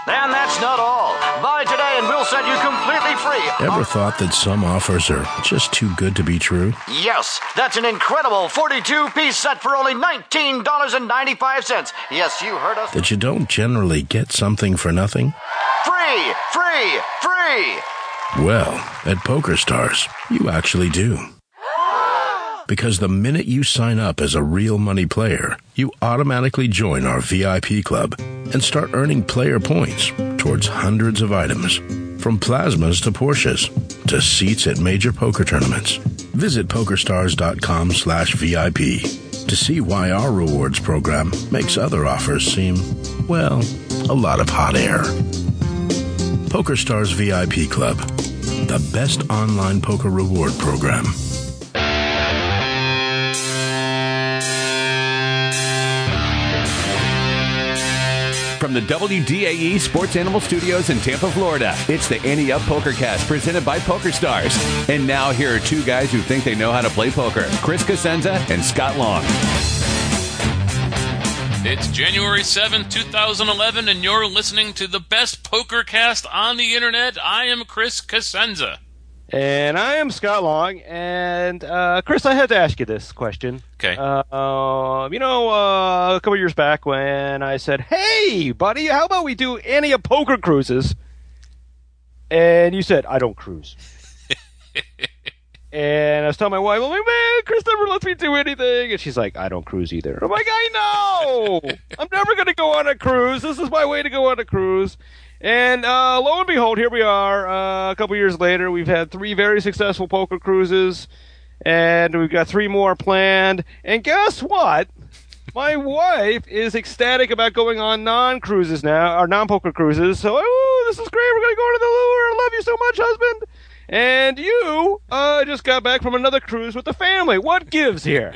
And that's not all. Buy today and we'll set you completely free. Ever thought that some offers are just too good to be true? Yes, that's an incredible 42-piece set for only $19.95. Yes, you heard us. That you don't generally get something for nothing? Free, free, free. Well, at PokerStars, you actually do. Because the minute you sign up as a real money player, you automatically join our VIP club and start earning player points towards hundreds of items, from plasmas to Porsches to seats at major poker tournaments. Visit PokerStars.com/VIP to see why our rewards program makes other offers seem, well, a lot of hot air. PokerStars VIP Club, the best online poker reward program. From the WDAE Sports Animal Studios in Tampa, Florida, it's the Ante Up PokerCast presented by PokerStars. And now here are two guys who think they know how to play poker, Chris Cosenza and Scott Long. It's January 7th, 2011, and you're listening to the best PokerCast on the internet. I am Chris Cosenza. And I am Scott Long, and Chris, I had to ask you this question. Okay. A couple years back when I said, "Hey, buddy, how about we do any of poker cruises?" And you said, "I don't cruise." And I was telling my wife, "I'm like, man, Chris never lets me do anything," and she's like, "I don't cruise either." I'm like, "I know, I'm never going to go on a cruise. This is my way to go on a cruise." And lo and behold, here we are. A couple years later, we've had 3 very successful poker cruises, and we've got 3 more planned. And guess what? My wife is ecstatic about going on non-cruises now, or non-poker cruises. So, this is great. We're going to go to the lure. I love you so much, husband. And you just got back from another cruise with the family. What gives here?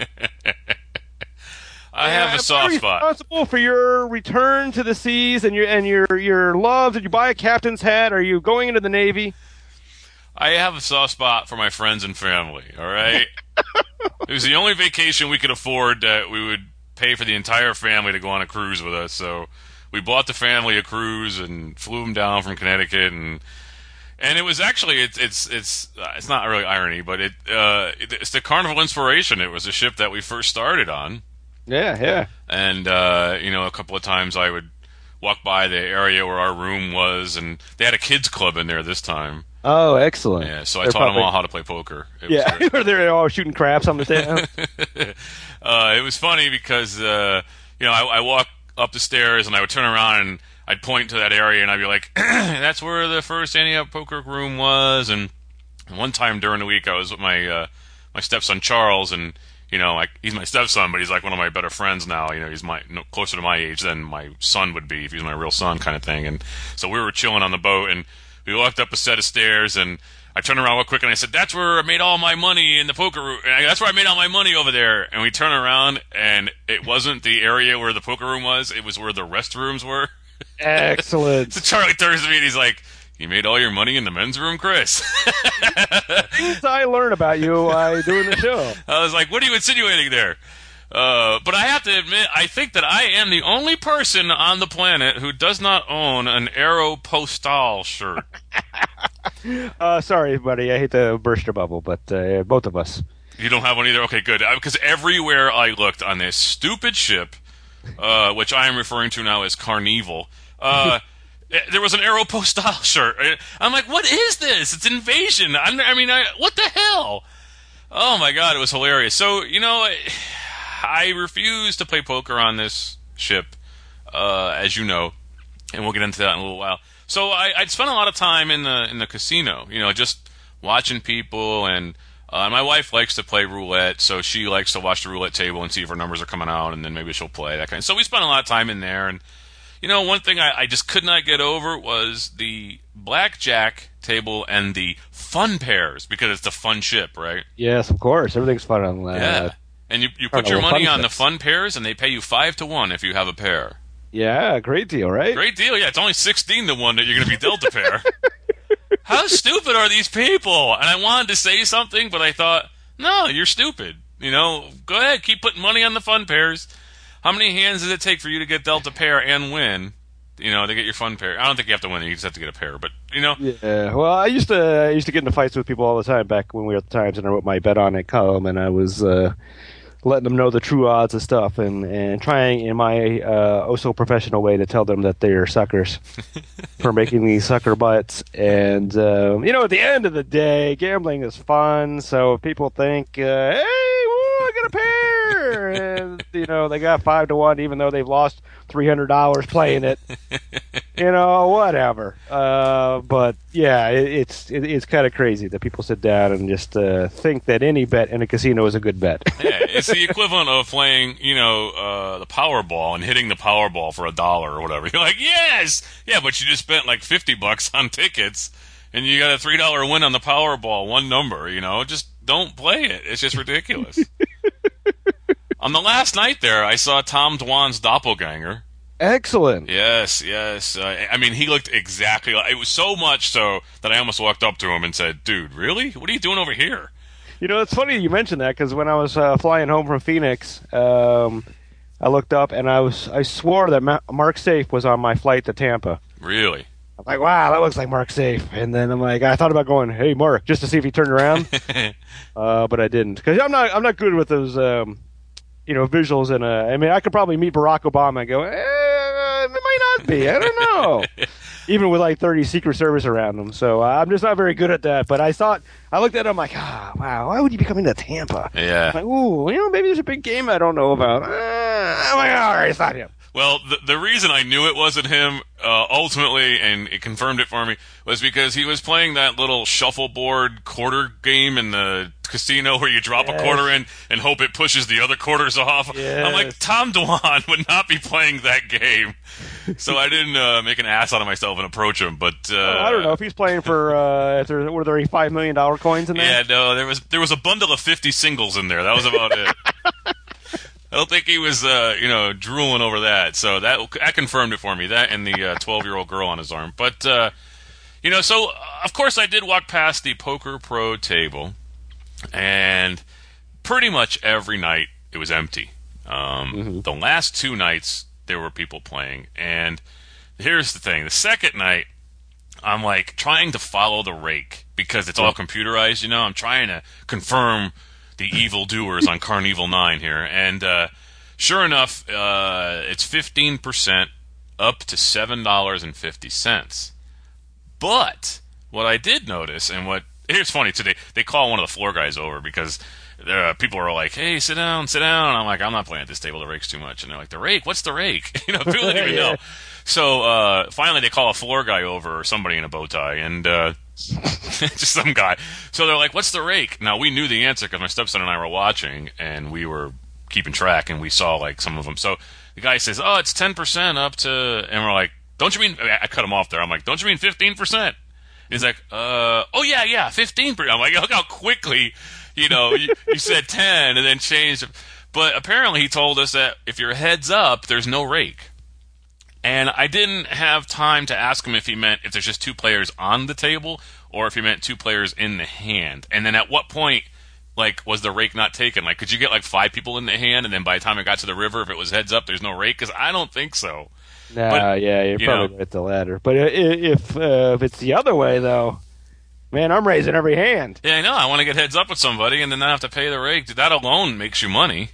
I have a soft spot. Responsible for your return to the seas and your love. Did you buy a captain's hat? Are you going into the Navy? I have a soft spot for my friends and family, all right? It was the only vacation we could afford that we would pay for the entire family to go on a cruise with us. So we bought the family a cruise and flew them down from Connecticut, and it was actually it's not really irony, but it's the Carnival Inspiration. It was a ship that we first started on. Yeah. And, a couple of times I would walk by the area where our room was, and they had a kids club in there this time. Oh, excellent. Yeah, so I taught them all how to play poker. Were they all shooting craps on the table? It was funny because, I walk up the stairs, and I would turn around, and I'd point to that area, and I'd be like, that's where the first Ante Up poker room was. And one time during the week, I was with my stepson, Charles, and he's my stepson, but he's like one of my better friends now. He's closer to my age than my son would be if he was my real son, kind of thing. And so we were chilling on the boat, and we walked up a set of stairs, and I turned around real quick, and I said, "That's where I made all my money in the poker room. That's where I made all my money over there." And we turn around, and it wasn't the area where the poker room was; it was where the restrooms were. Excellent. So Charlie turns to me, and he's like, "You made all your money in the men's room, Chris?" Things I learn about you doing the show. I was like, "What are you insinuating there?" But I have to admit, I think that I am the only person on the planet who does not own an Aeropostale shirt. Sorry, buddy. I hate to burst your bubble, but both of us. You don't have one either? Okay, good. Because everywhere I looked on this stupid ship, which I am referring to now as Carnival, there was an Aeropostale shirt. I'm like, what is this? It's invasion. What the hell? Oh, my God, it was hilarious. So, I refuse to play poker on this ship, as you know, and we'll get into that in a little while. So I'd spent a lot of time in the casino, just watching people, and my wife likes to play roulette, so she likes to watch the roulette table and see if her numbers are coming out, and then maybe she'll play, that kind of. So we spent a lot of time in there, and one thing I just could not get over was the blackjack table and the fun pairs, because it's the fun ship, right? Yes, of course. Everything's fun on that. Yeah. And you put your money on the fun pairs, and they pay you 5-1 if you have a pair. Yeah, great deal, right? Great deal, yeah. It's only 16-1 that you're going to be dealt a pair. How stupid are these people? And I wanted to say something, but I thought, no, you're stupid. Go ahead, keep putting money on the fun pairs. How many hands does it take for you to get dealt a pair and win? You know, they get your fun pair. I don't think you have to win it. You just have to get a pair. But, you know. Yeah. Well, I used to get into fights with people all the time back when we were at the Times, and I wrote my Bet On It column, and I was letting them know the true odds of stuff and trying in my oh-so-professional way to tell them that they're suckers for making these sucker bets. And, you know, at the end of the day, gambling is fun, so if people think, hey, woo, I got a pair! And, you know, they got 5-1 even though they've lost $300 playing it. You know, whatever. But yeah, it's kind of crazy that people sit down and just think that any bet in a casino is a good bet. Yeah, it's the equivalent of playing, you know, the Powerball and hitting the Powerball for $1 or whatever. You're like, yes, yeah, but you just spent like $50 on tickets, and you got a $3 win on the Powerball, one number. You know, just don't play it. It's just ridiculous. On the last night there, I saw Tom Dwan's doppelganger. Excellent. Yes. I mean, he looked exactly like... It was so much so that I almost walked up to him and said, dude, really? What are you doing over here? You know, it's funny you mentioned that, because when I was flying home from Phoenix, I looked up and I swore that Mark Safe was on my flight to Tampa. Really? I'm like, wow, that looks like Mark Safe. And then I'm like, I thought about going, hey, Mark, just to see if he turned around. But I didn't. Because I'm not good with those... you know, visuals and I mean, I could probably meet Barack Obama and go, it might not be. I don't know. Even with like 30 Secret Service around him. So I'm just not very good at that. But I looked at him like, wow, why would you be coming to Tampa? Yeah. I'm like, ooh, you know, maybe there's a big game I don't know about. I'm like, all right, it's not him. Well, the reason I knew it wasn't him, ultimately, and it confirmed it for me, was because he was playing that little shuffleboard quarter game in the casino where you drop a quarter in and hope it pushes the other quarters off. Yes. I'm like, Tom Dwan would not be playing that game. So I didn't make an ass out of myself and approach him. But I don't know if he's playing for. Were there any $5 million coins in there? Yeah, no, there was a bundle of 50 singles in there. That was about it. I don't think he was, drooling over that. So that confirmed it for me. That and the 12-year-old girl on his arm. But so of course I did walk past the Poker Pro table, and pretty much every night it was empty. The last 2 nights there were people playing, and here's the thing: the second night, I'm like trying to follow the rake because it's all computerized. You know, I'm trying to confirm the evildoers on Carnival 9 here, and sure enough, it's 15% up to $7.50. But what I did notice, and here's funny today, they call one of the floor guys over because people are like, "Hey, sit down," and I'm like, "I'm not playing at this table. The rake's too much." And they're like, "The rake? What's the rake?" People didn't even know. So finally, they call a floor guy over, or somebody in a bow tie, and just some guy. So they're like, "What's the rake?" Now we knew the answer because my stepson and I were watching, and we were keeping track, and we saw like some of them. So the guy says, "Oh, it's 10% up to," and we're like, "Don't you mean?" I cut him off there. I'm like, "Don't you mean 15%?" He's like, "Oh yeah, 15%." I'm like, "Look how quickly, you said 10 and then changed." But apparently, he told us that if your head's up, there's no rake. And I didn't have time to ask him if he meant if there's just 2 players on the table or if he meant 2 players in the hand. And then at what point, like, was the rake not taken? Like, could you get like 5 people in the hand, and then by the time it got to the river, if it was heads up, there's no rake? Because I don't think so. Nah, but, yeah, you're probably at the latter. But if it's the other way, though, man, I'm raising every hand. Yeah, I know. I want to get heads up with somebody and then not have to pay the rake. That alone makes you money,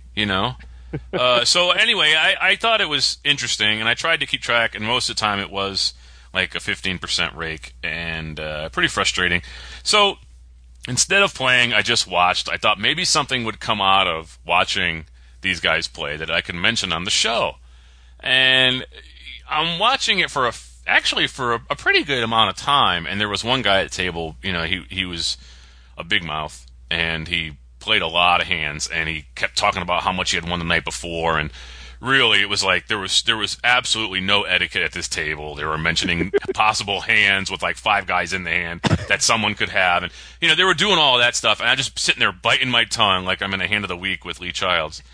So anyway, I thought it was interesting, and I tried to keep track, and most of the time it was like a 15% rake, and pretty frustrating. So instead of playing, I just watched. I thought maybe something would come out of watching these guys play that I can mention on the show. And I'm watching it for a pretty good amount of time, and there was one guy at the table, he was a big mouth, and he played a lot of hands, and he kept talking about how much he had won the night before, and really it was like there was absolutely no etiquette at this table. They were mentioning possible hands with like 5 guys in the hand that someone could have, and they were doing all of that stuff, and I'm just sitting there biting my tongue like I'm in a hand of the week with Lee Childs.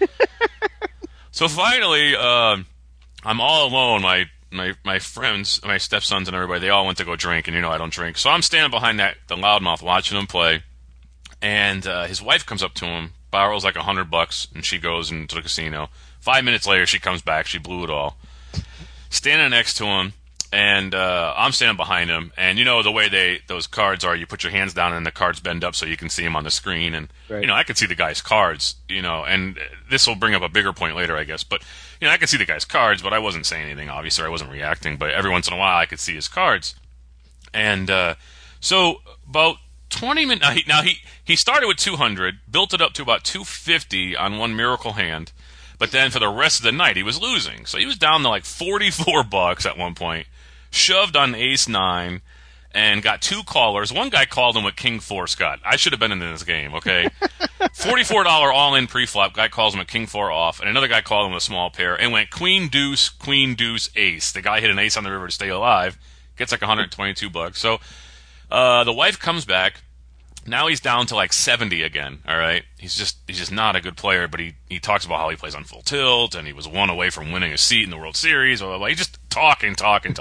So finally, I'm all alone. My friends, my stepsons and everybody, they all went to go drink, and I don't drink. So I'm standing behind the loudmouth watching him play, and his wife comes up to him, borrows like $100, and she goes into the casino. 5 minutes later, she comes back. She blew it all. Standing next to him And I'm standing behind him, and you know the way those cards are, you put your hands down and the cards bend up so you can see them on the screen, and Right. I could see the guy's cards, and this will bring up a bigger point later, I guess, but I could see the guy's cards, but I wasn't saying anything, obviously, I wasn't reacting, but every once in a while I could see his cards. And so about 20 minutes, now he started with 200, built it up to about 250 on one miracle hand, but then for the rest of the night he was losing, so he was down to like $44 at one point. Shoved on ace-9 and got 2 callers. One guy called him with king-4, Scott. I should have been in this game, okay? $44 all-in pre-flop. Guy calls him with king-4 off, and another guy called him with a small pair and went queen-deuce, ace. The guy hit an ace on the river to stay alive. Gets like $122. So the wife comes back. Now he's down to like 70 again, all right? He's just not a good player, but he talks about how he plays on full tilt, and he was one away from winning a seat in the World Series. Blah, blah, blah. He's just talking.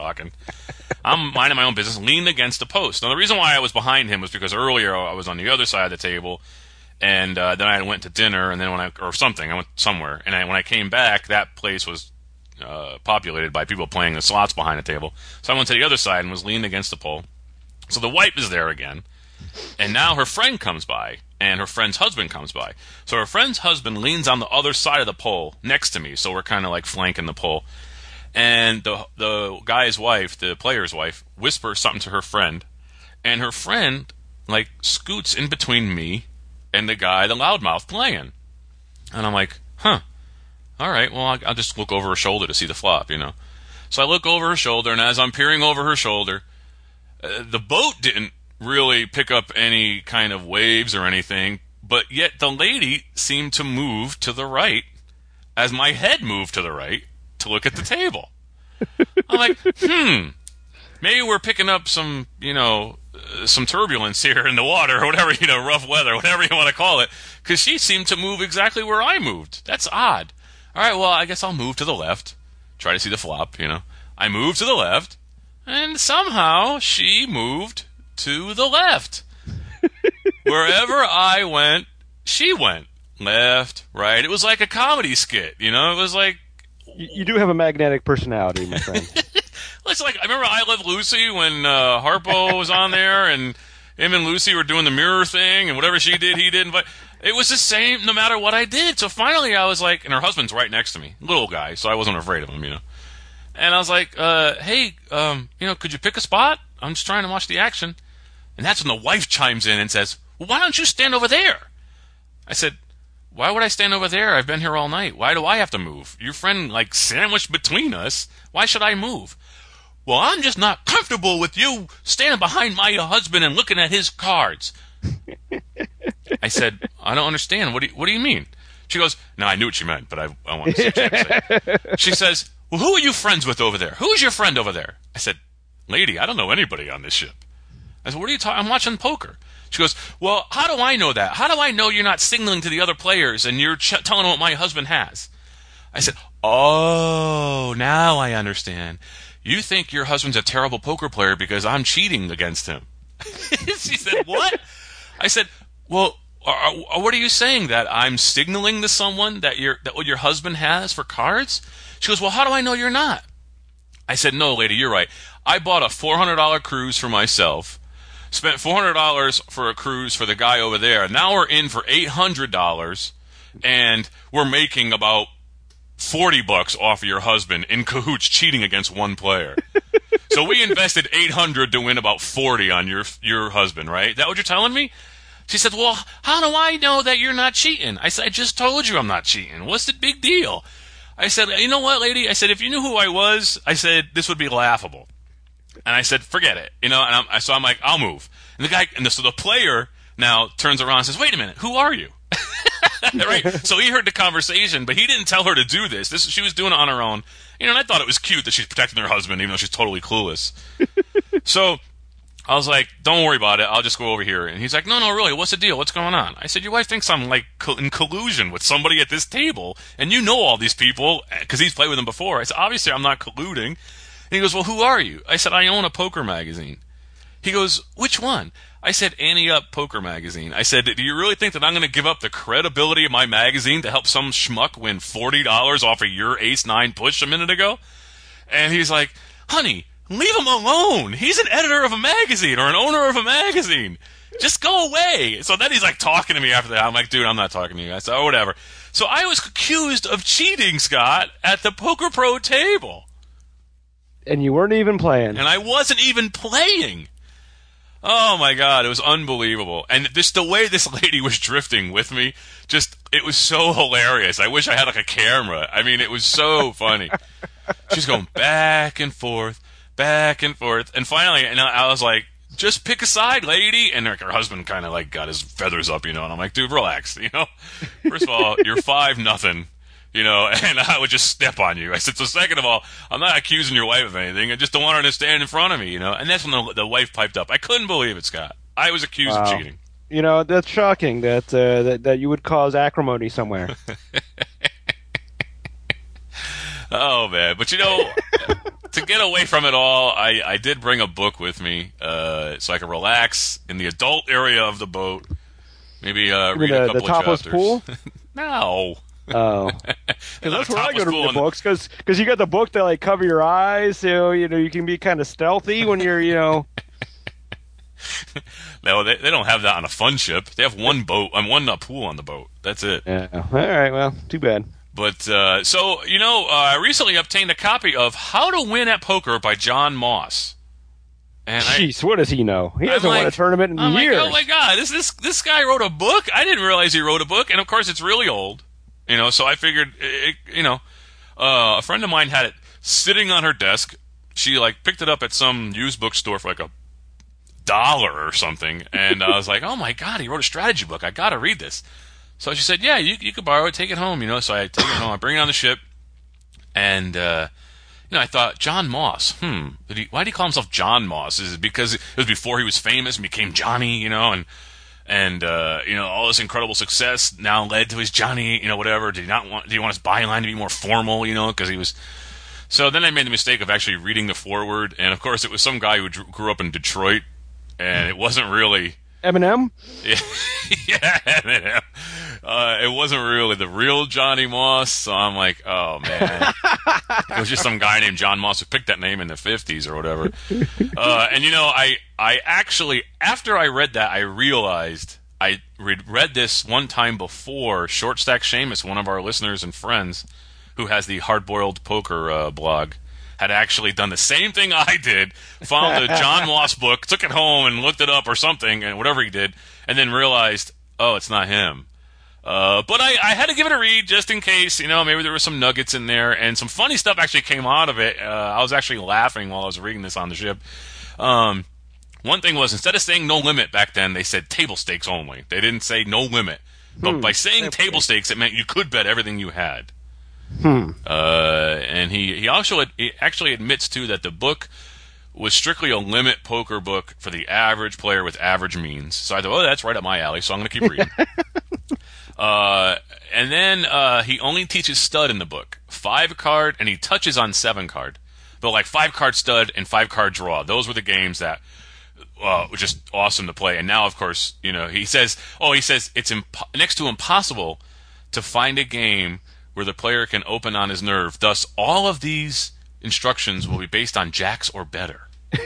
I'm minding my own business, leaned against the post. Now, the reason why I was behind him was because earlier I was on the other side of the table, and then I went to dinner, and then I went somewhere, and when I came back, that place was populated by people playing the slots behind the table. So I went to the other side and was leaned against the pole. So the wife is there again. And now her friend comes by, and her friend's husband comes by. So her friend's husband leans on the other side of the pole next to me, so we're kind of like flanking the pole. And the guy's wife, the player's wife, whispers something to her friend, and her friend like scoots in between me and the guy, the loudmouth, playing. And I'm like, huh, all right, well, I'll just look over her shoulder to see the flop, So I look over her shoulder, and as I'm peering over her shoulder, the boat didn't really pick up any kind of waves or anything, but yet the lady seemed to move to the right as my head moved to the right to look at the table. I'm like, maybe we're picking up some, some turbulence here in the water or whatever, rough weather, whatever you want to call it, because she seemed to move exactly where I moved. That's odd. All right, well, I guess I'll move to the left, try to see the flop, I moved to the left, and somehow she moved to the left. Wherever I went, she went. Left, right. It was like a comedy skit, It was like... You do have a magnetic personality, my friend. It's like, I remember I Love Lucy when Harpo was on there, and him and Lucy were doing the mirror thing, and whatever she did, he did. But it was the same no matter what I did. So finally I was like, and her husband's right next to me, little guy, so I wasn't afraid of him, And I was like, hey, could you pick a spot? I'm just trying to watch the action. And that's when the wife chimes in and says, well, why don't you stand over there? I said, why would I stand over there? I've been here all night. Why do I have to move? Your friend, sandwiched between us. Why should I move? Well, I'm just not comfortable with you standing behind my husband and looking at his cards. I said, I don't understand. What do you mean? She goes, no, I knew what she meant, but I want to see what she had to say. She says, well, who are you friends with over there? Who's your friend over there? I said, lady, I don't know anybody on this ship. I said, what are you talking? I'm watching poker. She goes, well, how do I know that? How do I know you're not signaling to the other players and you're telling them what my husband has? I said, oh, now I understand. You think your husband's a terrible poker player because I'm cheating against him. She said, what? I said, well, what are you saying? That I'm signaling to someone that what your husband has for cards? She goes, well, how do I know you're not? I said, no, lady, you're right. I bought a $400 cruise for myself, spent $400 for a cruise for the guy over there. Now we're in for $800, and we're making about $40 off of your husband in cahoots cheating against one player. So we invested $800 to win about $40 on your husband, right? That what you're telling me? She said, well, how do I know that you're not cheating? I said, I just told you I'm not cheating. What's the big deal? I said, you know what, lady? I said, if you knew who I was, I said, this would be laughable. And I said, forget it. And so I'm like, I'll move. And the guy, so the player now turns around and says, wait a minute, who are you? Right. So he heard the conversation, but he didn't tell her to do this. She was doing it on her own. And I thought it was cute that she's protecting her husband, even though she's totally clueless. So I was like, don't worry about it. I'll just go over here. And he's like, no, really. What's the deal? What's going on? I said, your wife thinks I'm in collusion with somebody at this table. And you know all these people because he's played with them before. I said, obviously I'm not colluding. And he goes, well, who are you? I said, I own a poker magazine. He goes, which one? I said, Ante Up Poker Magazine. I said, do you really think that I'm going to give up the credibility of my magazine to help some schmuck win $40 off of your ace-9 push a minute ago? And he's like, honey, Leave him alone. He's an editor of a magazine or an owner of a magazine. Just go away. So then he's like talking to me after that. I'm like, dude, I'm not talking to you. I said, oh, whatever. So I was accused of cheating, Scott, at the Poker Pro table. And you weren't even playing. And I wasn't even playing. Oh, my God. It was unbelievable. And just the way this lady was drifting with me, it was so hilarious. I wish I had like a camera. I mean, it was so funny. She's going back and forth. And finally, and I was like, just pick a side, lady. And like, her husband kind of like got his feathers up, And I'm like, dude, relax, First of all, you're 5-0, and I would just step on you. I said, so second of all, I'm not accusing your wife of anything. I just don't want her to stand in front of me, And that's when the wife piped up. I couldn't believe it, Scott. I was accused of cheating. That's shocking that you would cause acrimony somewhere. Oh, man. But, to get away from it all, I did bring a book with me so I could relax in the adult area of the boat. Maybe read a couple the topless of chapters. Pool? No. Oh. Because that's where I go to read the books, because you got the book that like cover your eyes, so you can be kind of stealthy when you're, No, they don't have that on a fun ship. They have one boat and one pool on the boat. That's it. Yeah. All right, well, too bad. But, I recently obtained a copy of How to Win at Poker by John Moss. And jeez, what does he know? He hasn't won a tournament in years. Like, oh, my God, this guy wrote a book? I didn't realize he wrote a book. And, of course, it's really old. So I figured, a friend of mine had it sitting on her desk. She, picked it up at some used bookstore for, $1 or something. And I was like, oh, my God, he wrote a strategy book. I got to read this. So she said, yeah, you could borrow it, take it home, So I take it home, I bring it on the ship, and, I thought, John Moss, why did he call himself John Moss? Is it because it was before he was famous and became Johnny, and all this incredible success now led to his Johnny, whatever. Did he want his byline to be more formal, because he was... So then I made the mistake of actually reading the foreword, and of course it was some guy who grew up in Detroit, and it wasn't really... Eminem? Yeah, Eminem. It wasn't really the real Johnny Moss, so I'm like, oh, man. It was just some guy named John Moss who picked that name in the 50s or whatever. I actually, after I read that, I realized I read this one time before Short Stack Seamus, one of our listeners and friends, who has the Hardboiled Poker blog, had actually done the same thing I did, found the John Moss book, took it home and looked it up or something, and whatever he did, and then realized, oh, it's not him. But I had to give it a read just in case, maybe there were some nuggets in there, and some funny stuff actually came out of it. I was actually laughing while I was reading this on the ship. One thing was, instead of saying no limit back then, they said table stakes only. They didn't say no limit. But by saying table stakes, it meant you could bet everything you had. And he actually admits too that the book was strictly a limit poker book for the average player with average means. So I thought, oh, that's right up my alley, so I'm going to keep reading. And then he only teaches stud in the book, 5-card, and he touches on 7-card. But 5-card stud and 5-card draw, those were the games that were just awesome to play. And now, of course, he says it's next to impossible to find a game where the player can open on his nerve. Thus, all of these instructions will be based on jacks or better.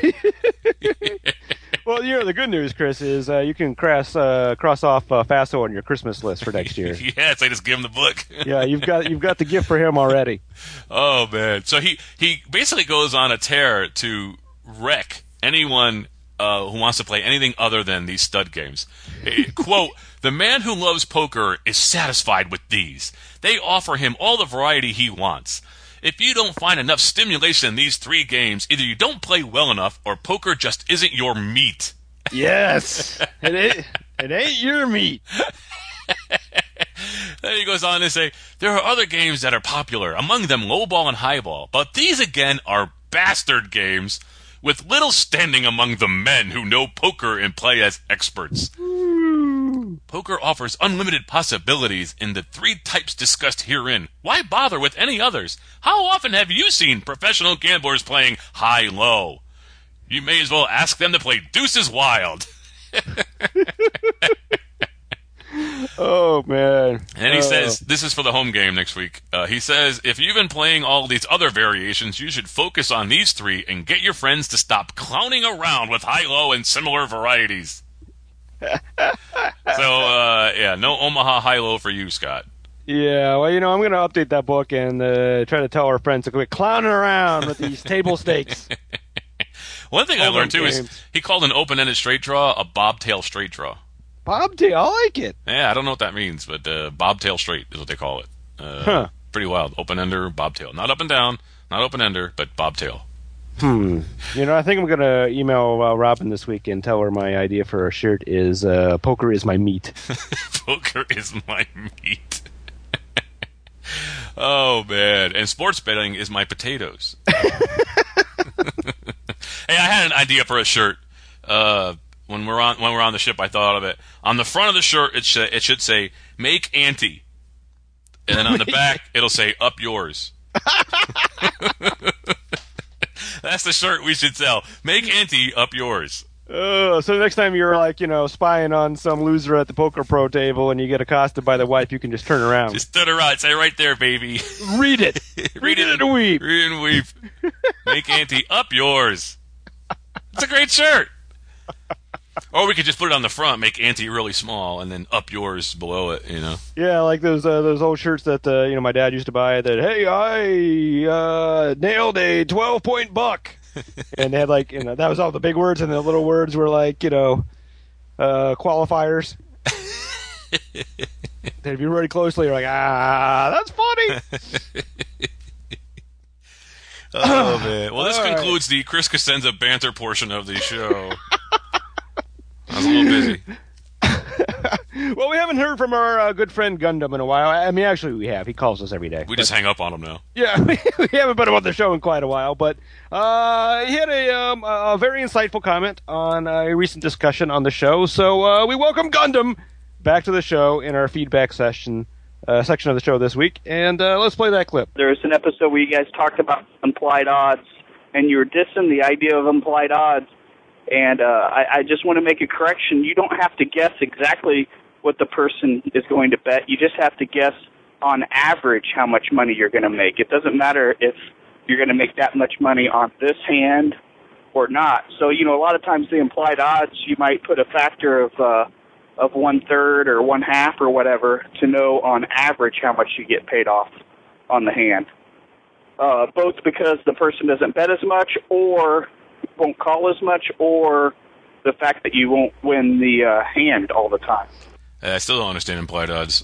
Well, the good news, Chris, is you can cross off Faso on your Christmas list for next year. Yeah, so I just give him the book. Yeah, you've got the gift for him already. Oh, man. So he basically goes on a tear to wreck anyone who wants to play anything other than these stud games. Quote, the man who loves poker is satisfied with these. They offer him all the variety he wants. If you don't find enough stimulation in these 3 games, either you don't play well enough or poker just isn't your meat. Yes. It ain't your meat. Then he goes on to say, there are other games that are popular, among them lowball and highball, but these again are bastard games with little standing among the men who know poker and play as experts. Poker offers unlimited possibilities in the 3 types discussed herein. Why bother with any others? How often have you seen professional gamblers playing high-low? You may as well ask them to play Deuces Wild. Oh, man. And then he says, this is for the home game next week. He says, if you've been playing all these other variations, you should focus on these 3 and get your friends to stop clowning around with high-low and similar varieties. So, no Omaha high-low for you, Scott. Yeah, well, I'm going to update that book and try to tell our friends to quit clowning around with these table stakes. One thing I learned, too, is he called an open-ended straight draw a bobtail straight draw. Bobtail, I like it. Yeah, I don't know what that means, but bobtail straight is what they call it. Pretty wild. Open-ender, bobtail. Not up and down, not open-ender, but bobtail. I think I'm going to email Robin this week and tell her my idea for a shirt is poker is my meat. Poker is my meat. Oh, man. And sports betting is my potatoes. Hey, I had an idea for a shirt. When we're on the ship, I thought of it. On the front of the shirt, it should say "Make Ante," and then on the back, it'll say "Up yours." That's the shirt we should sell. Make Ante, up yours. So next time you're spying on some loser at the poker pro table and you get accosted by the wife, you can just turn around. Just turn around. Say right there, baby. Read it. Read it and weep. Read it and weep. Make Ante, up yours. It's a great shirt. Or we could just put it on the front, make Ante really small, and then up yours below it, Yeah, like those old shirts that, my dad used to buy that, hey, I nailed a 12-point buck. And they had, that was all the big words, and the little words were qualifiers. Then if you read closely, you're like, that's funny. Oh, man. Well, this concludes the Chris Cosenza banter portion of the show. I was a little busy. Well, we haven't heard from our good friend Gundam in a while. I mean, actually, we have. He calls us every day. We just hang up on him now. Yeah, we haven't put him on the show in quite a while. But he had a very insightful comment on a recent discussion on the show. So we welcome Gundam back to the show in our feedback section of the show this week. And let's play that clip. There was an episode where you guys talked about implied odds, and you were dissing the idea of implied odds. And I just want to make a correction. You don't have to guess exactly what the person is going to bet. You just have to guess on average how much money you're going to make. It doesn't matter if you're going to make that much money on this hand or not. So, a lot of times the implied odds, you might put a factor of 1/3 or 1/2 or whatever to know on average how much you get paid off on the hand. Both because the person doesn't bet as much or won't call as much, or the fact that you won't win the hand all the time. I still don't understand implied odds.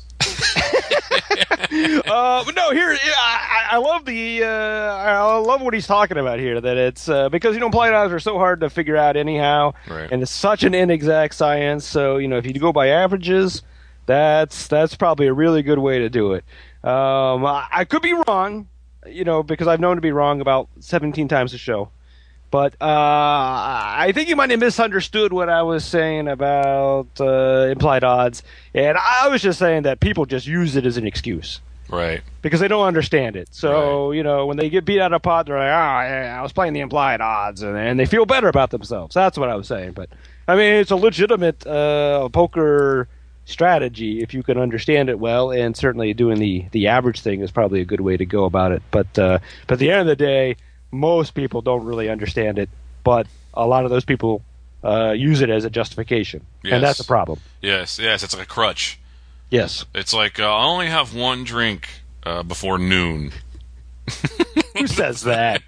But no, here I love what he's talking about here. That it's because implied odds are so hard to figure out anyhow, right. And it's such an inexact science. So if you go by averages, that's probably a really good way to do it. I could be wrong, because I've known to be wrong about 17 times a show. But I think you might have misunderstood what I was saying about implied odds. And I was just saying that people just use it as an excuse. Right. Because they don't understand it. So, right. When they get beat out of pot, they're like, I was playing the implied odds. And they feel better about themselves. That's what I was saying. But, I mean, it's a legitimate poker strategy if you can understand it well. And certainly doing the average thing is probably a good way to go about it. But at the end of the day, most people don't really understand it, but a lot of those people use it as a justification, yes. And that's a problem. Yes, it's like a crutch. Yes. It's like, I only have one drink before noon. Who says that?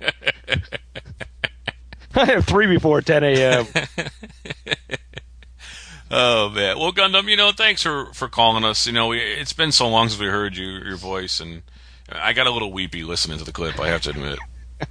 I have 3 before 10 a.m. Oh, man. Well, Gundam, thanks for calling us. It's been so long since we heard your voice, and I got a little weepy listening to the clip, I have to admit.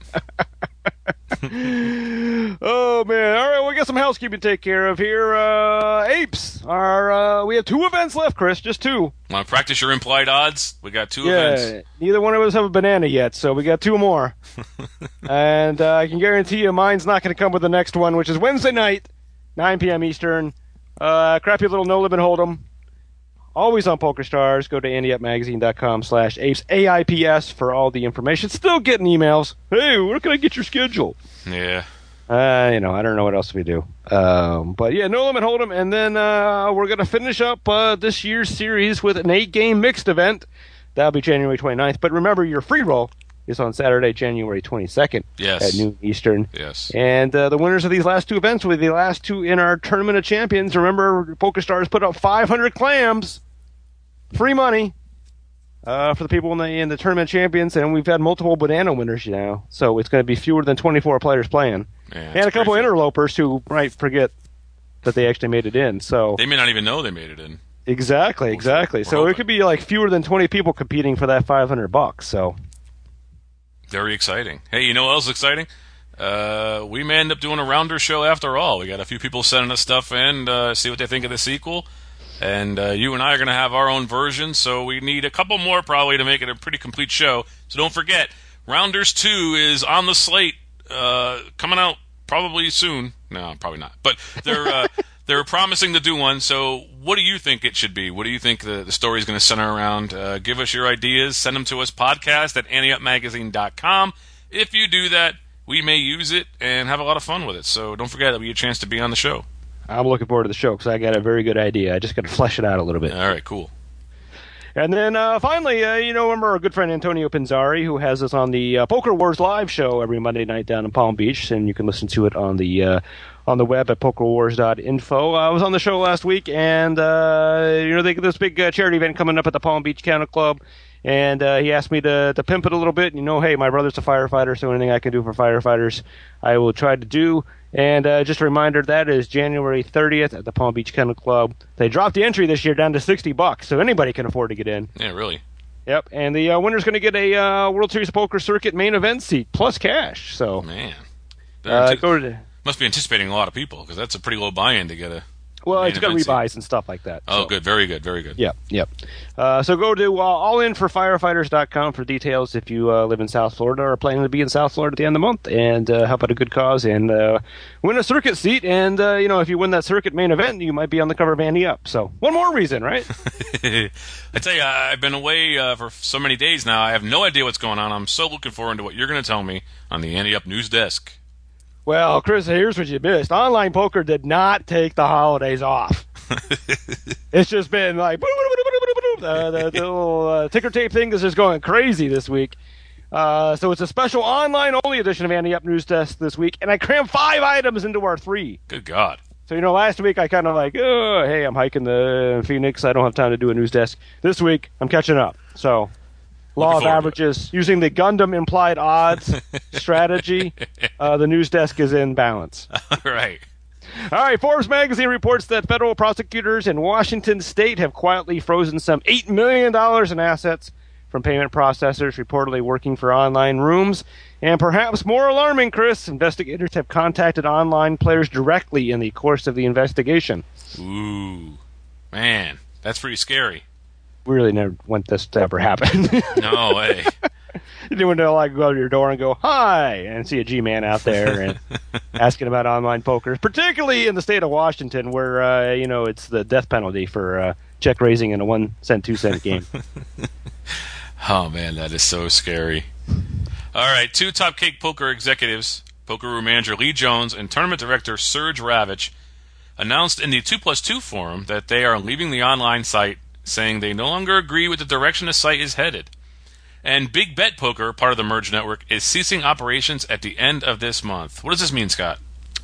Oh man! All right, we got some housekeeping to take care of here. Apes, we have 2 events left, Chris. Just 2. Want to practice your implied odds? We got 2 events. Neither one of us have a banana yet, so we got 2 more. And I can guarantee you, mine's not going to come with the next one, which is Wednesday night, 9 p.m. Eastern. Crappy little no limit hold'em. Always on PokerStars. Go to AndyUpMagazine.com/apes, AIPS, for all the information. Still getting emails. Hey, where can I get your schedule? Yeah. I don't know what else we do. But yeah, No Limit Hold'em, and then we're going to finish up this year's series with an 8-game mixed event. That'll be January 29th. But remember, your free roll is on Saturday, January 22nd at noon Eastern. Yes. And the winners of these last two events will be the last two in our Tournament of Champions. Remember, PokerStars put up 500 clams, free money, for the people in the Tournament of Champions, and we've had multiple banana winners now. So it's going to be fewer than 24 players playing. Yeah, and a couple interlopers who might forget that they actually made it in. So they may not even know they made it in. Exactly. So it could be like fewer than 20 people competing for that $500. So very exciting. Hey, you know what else is exciting? We may end up doing a rounder show after all. We got a few people sending us stuff in, see what they think of the sequel. And you and I are going to have our own version, so we need a couple more probably to make it a pretty complete show. So don't forget, Rounders 2 is on the slate, coming out probably soon. No, probably not. But they're promising to do one, so what do you think it should be? What do you think the story is going to center around? Give us your ideas. Send them to us, podcast@anteupmagazine.com. If you do that, we may use it and have a lot of fun with it. So don't forget, that'll be a chance to be on the show. I'm looking forward to the show because I got a very good idea. I just got to flesh it out a little bit. All right, cool. And then finally, remember our good friend Antonio Pinzari, who has us on the Poker Wars live show every Monday night down in Palm Beach, and you can listen to it on the web at pokerwars.info. I was on the show last week, and they got this big charity event coming up at the Palm Beach County Club, and he asked me to pimp it a little bit. Hey, my brother's a firefighter, so anything I can do for firefighters, I will try to do. And just a reminder, that is January 30th at the Palm Beach Kennel Club. They dropped the entry this year down to $60, so anybody can afford to get in. Yeah, really. Yep, and the winner's going to get a World Series of Poker Circuit main event seat plus cash. So, man, must be anticipating a lot of people because that's a pretty low buy-in to get a. Well, it's got rebuys and stuff like that. Oh, good. Very good. Very good. Yep. So go to allinforfirefighters.com for details if you live in South Florida or are planning to be in South Florida at the end of the month and help out a good cause and win a circuit seat. And, if you win that circuit main event, you might be on the cover of Ante Up. So one more reason, right? I tell you, I've been away for so many days now. I have no idea what's going on. I'm so looking forward to what you're going to tell me on the Ante Up news desk. Well, Chris, here's what you missed. Online poker did not take the holidays off. It's just been like the little ticker tape thing is just going crazy this week. So it's a special online-only edition of Ante Up News Desk this week, and I crammed 5 items into our 3. Good God. So, last week I kind of hey, I'm hiking the Phoenix. I don't have time to do a news desk. This week, I'm catching up. So, law of averages, using the Gundam implied odds strategy, the news desk is in balance. All right. All right, Forbes magazine reports that federal prosecutors in Washington state have quietly frozen some $8 million in assets from payment processors reportedly working for online rooms. And perhaps more alarming, Chris, investigators have contacted online players directly in the course of the investigation. Ooh, man, that's pretty scary. We really never want this to ever happen. No way. You didn't want to go to your door and go, hi, and see a G-man out there and asking about online poker, particularly in the state of Washington where, it's the death penalty for check raising in a 1 cent, 2 cent game. Oh, man, that is so scary. All right, 2 Top Cake Poker executives, poker room manager Lee Jones and tournament director Serge Ravitch, announced in the 2+2 forum that they are leaving the online site, saying they no longer agree with the direction the site is headed. And Big Bet Poker, part of the Merge Network, is ceasing operations at the end of this month. What does this mean, Scott?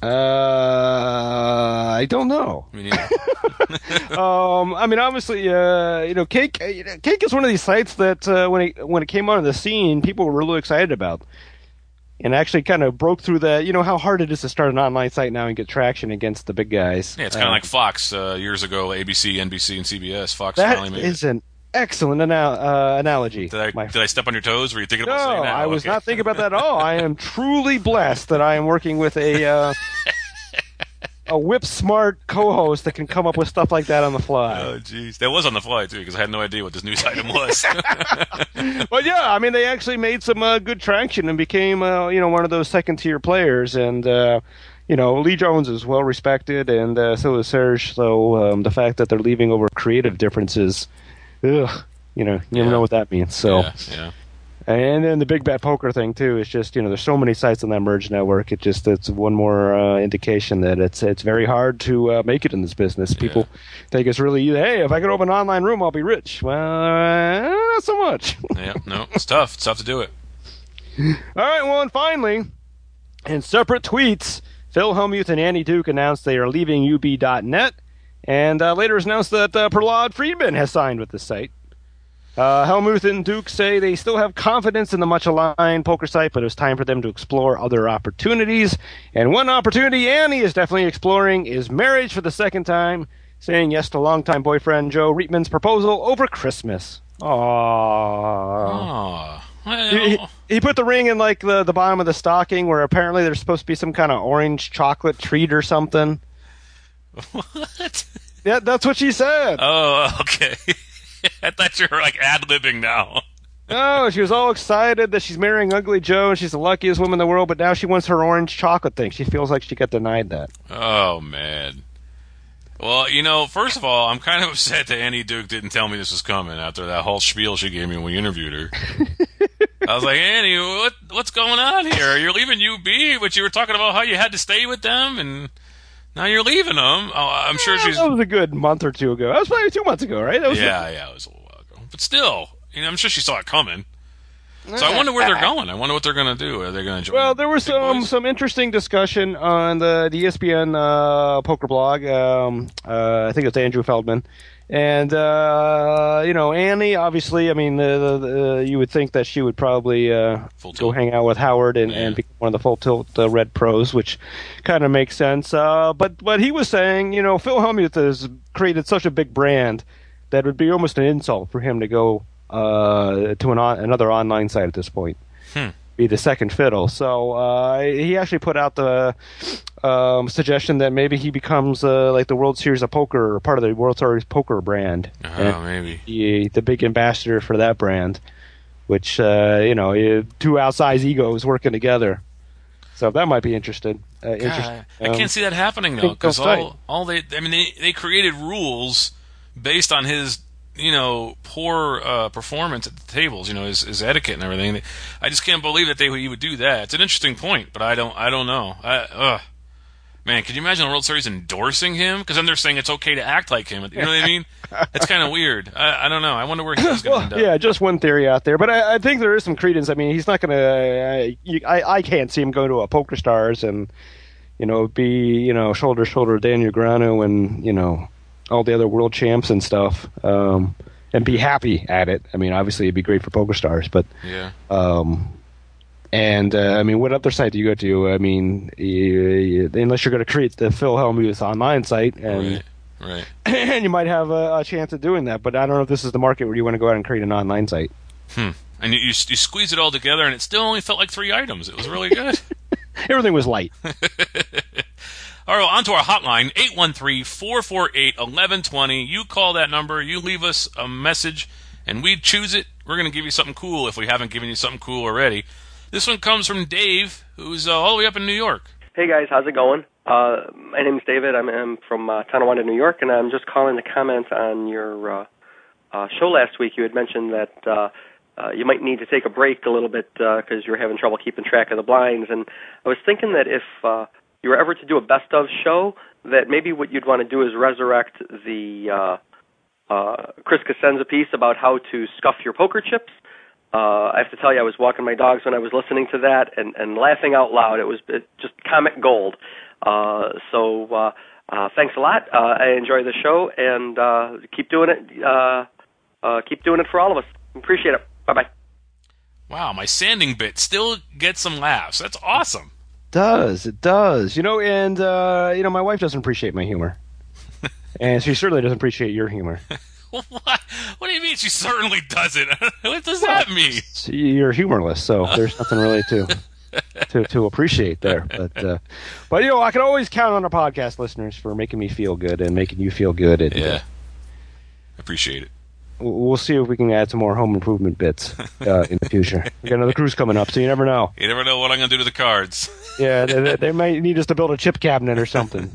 I don't know. Me neither. Obviously, Cake is one of these sites that when it came onto the scene, people were really excited about, and actually kind of broke through the, how hard it is to start an online site now and get traction against the big guys. Yeah, it's kind of like Fox years ago, ABC, NBC, and CBS. Fox that finally made is an excellent analogy. Did I step on your toes? Were you thinking about saying that? No, I was not thinking about that at all. I am truly blessed that I am working with a whip-smart co-host that can come up with stuff like that on the fly. Oh, jeez. That was on the fly, too, because I had no idea what this news item was. But, yeah, they actually made some good traction and became, one of those second-tier players. And, Lee Jones is well-respected, and so is Serge. So the fact that they're leaving over creative differences, you never know what that means. So, yeah. And then the big bet poker thing too is just, there's so many sites on that merge network. It's one more indication that it's very hard to make it in this business. People think it's really, hey, if I could open an online room, I'll be rich. Well, not so much. Yeah, no, it's tough. It's tough to do it. All right, well, and finally, in separate tweets, Phil Hellmuth and Annie Duke announced they are leaving UB.net, and later announced that Prahlad Friedman has signed with the site. Hellmuth and Duke say they still have confidence in the much-aligned poker site, but it's time for them to explore other opportunities. And one opportunity Annie is definitely exploring is marriage for the second time, saying yes to longtime boyfriend Joe Reitman's proposal over Christmas. Aww. Well. He put the ring in like the bottom of the stocking, where apparently there's supposed to be some kind of orange chocolate treat or something. What? Yeah, that's what she said. Oh, okay. I thought you were like ad-libbing now. No, she was all excited that she's marrying Ugly Joe and she's the luckiest woman in the world, but now she wants her orange chocolate thing. She feels like she got denied that. Oh, man. Well, first of all, I'm kind of upset that Annie Duke didn't tell me this was coming after that whole spiel she gave me when we interviewed her. I was like, Annie, what's going on here? You're leaving UB, but you were talking about how you had to stay with them, and now you're leaving them. Oh, I'm sure she's... That was a good month or two ago. That was probably 2 months ago, right? Yeah, it was a little while ago. But still, I'm sure she saw it coming. So I wonder where they're going. I wonder what they're going to do. Are they going to join? Well, there was some interesting discussion on the ESPN poker blog. I think it's Andrew Feldman. And, Annie, obviously, you would think that she would probably go hang out with Howard and become one of the Full Tilt Red Pros, which kind of makes sense. But what he was saying, Phil Hellmuth has created such a big brand that it would be almost an insult for him to go to another online site at this point. Be the second fiddle. So he actually put out the suggestion that maybe he becomes like the World Series of Poker, or part of the World Series Poker brand. Maybe. The big ambassador for that brand, which, two outsized egos working together. So that might be interesting. I can't see that happening, though, because they created rules based on his poor performance at the tables, his etiquette and everything. I just can't believe that he would do that. It's an interesting point, but I don't know. Man, can you imagine the World Series endorsing him? Because then they're saying it's okay to act like him. You know what I mean? It's kind of weird. I don't know. I wonder where he's going to end up. Yeah, just one theory out there, but I think there is some credence. He's not going to. I can't see him go to a Poker Stars and be shoulder to shoulder with Daniel Grano and all the other world champs and stuff, and be happy at it. Obviously it'd be great for Poker Stars, but yeah. What other site do you go to? Unless you're going to create the Phil Hellmuth online site, and right. and you might have a chance of doing that. But I don't know if this is the market where you want to go out and create an online site. And you squeeze it all together, and it still only felt like 3 items. It was really good. Everything was light. All right, on to our hotline, 813-448-1120. You call that number, you leave us a message, and we choose it. We're going to give you something cool if we haven't given you something cool already. This one comes from Dave, who's all the way up in New York. Hey, guys, how's it going? My name's David. I'm from Tonawanda, New York, and I'm just calling to comment on your show last week. You had mentioned that you might need to take a break a little bit because you were having trouble keeping track of the blinds, and I was thinking that if you were ever to do a best-of show, that maybe what you'd want to do is resurrect the Chris Cosenza piece about how to scuff your poker chips. I have to tell you, I was walking my dogs when I was listening to that and laughing out loud. It was just comic gold. So thanks a lot. I enjoy the show, and keep doing it. Keep doing it for all of us. Appreciate it. Bye-bye. Wow, my sanding bit still gets some laughs. That's awesome. It does. And my wife doesn't appreciate my humor. And she certainly doesn't appreciate your humor. What do you mean she certainly doesn't? What does that mean? You're humorless, so there's nothing really to appreciate there. But I can always count on our podcast listeners for making me feel good and making you feel good. Yeah. Appreciate it. We'll see if we can add some more home improvement bits in the future. We got another cruise coming up, so you never know. You never know what I'm going to do to the cards. Yeah, they might need us to build a chip cabinet or something.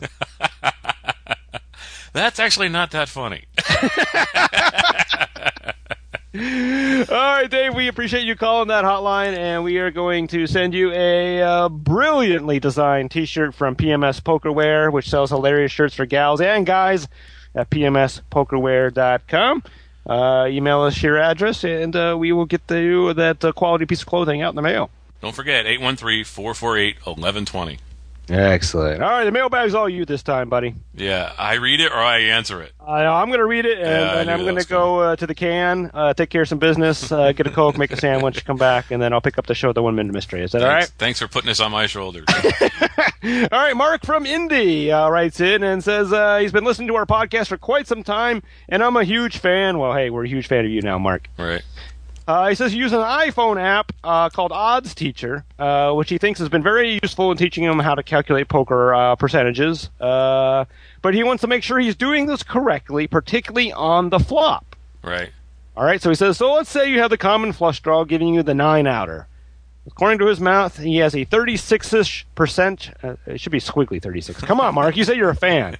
That's actually not that funny. right, Dave, we appreciate you calling that hotline, and we are going to send you a brilliantly designed T-shirt from PMS Pokerwear, which sells hilarious shirts for gals and guys at pmspokerwear.com. Email us your address, and we will get you that quality piece of clothing out in the mail. Don't forget, 813-448-1120. Excellent. All right, the mailbag's all you this time, buddy. Yeah, I read it or I answer it. I'm going to read it, and I'm going to go to the can, take care of some business, get a Coke, make a sandwich, come back, and then I'll pick up the show, The 1 Minute Mystery. Is that all right? Thanks for putting this on my shoulders. All right, Mark from Indy writes in and says he's been listening to our podcast for quite some time, and I'm a huge fan. Well, hey, we're a huge fan of you now, Mark. Right. He says he uses an iPhone app called Odds Teacher, which he thinks has been very useful in teaching him how to calculate poker percentages. But he wants to make sure he's doing this correctly, particularly on the flop. Right. All right, so he says, so let's say you have the common flush draw giving you the 9-outer. According to his math, he has a 36-ish%. It should be squiggly 36. Come on, Mark, you say you're a fan.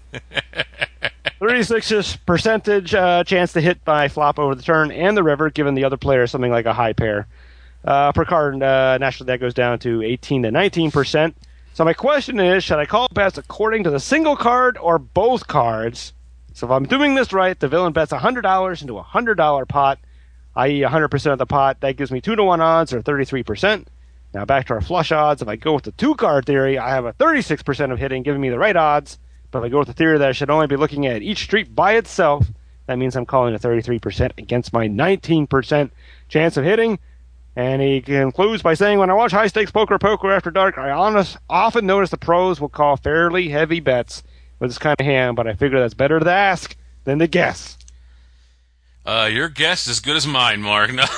36-ish percentage chance to hit by flop over the turn and the river, given the other player something like a high pair. Per card, naturally that goes down to 18 to 19%. So my question is, should I call bets according to the single card or both cards? So if I'm doing this right, the villain bets $100 into a $100 pot, i.e. 100% of the pot. That gives me 2-to-1 odds, or 33%. Now back to our flush odds. If I go with the two-card theory, I have a 36% of hitting, giving me the right odds. But if I go with the theory that I should only be looking at each street by itself, that means I'm calling a 33% against my 19% chance of hitting. And he concludes by saying, when I watch high-stakes poker after dark, I often notice the pros will call fairly heavy bets with this kind of hand, but I figure that's better to ask than to guess. Your guess is as good as mine, Mark. No,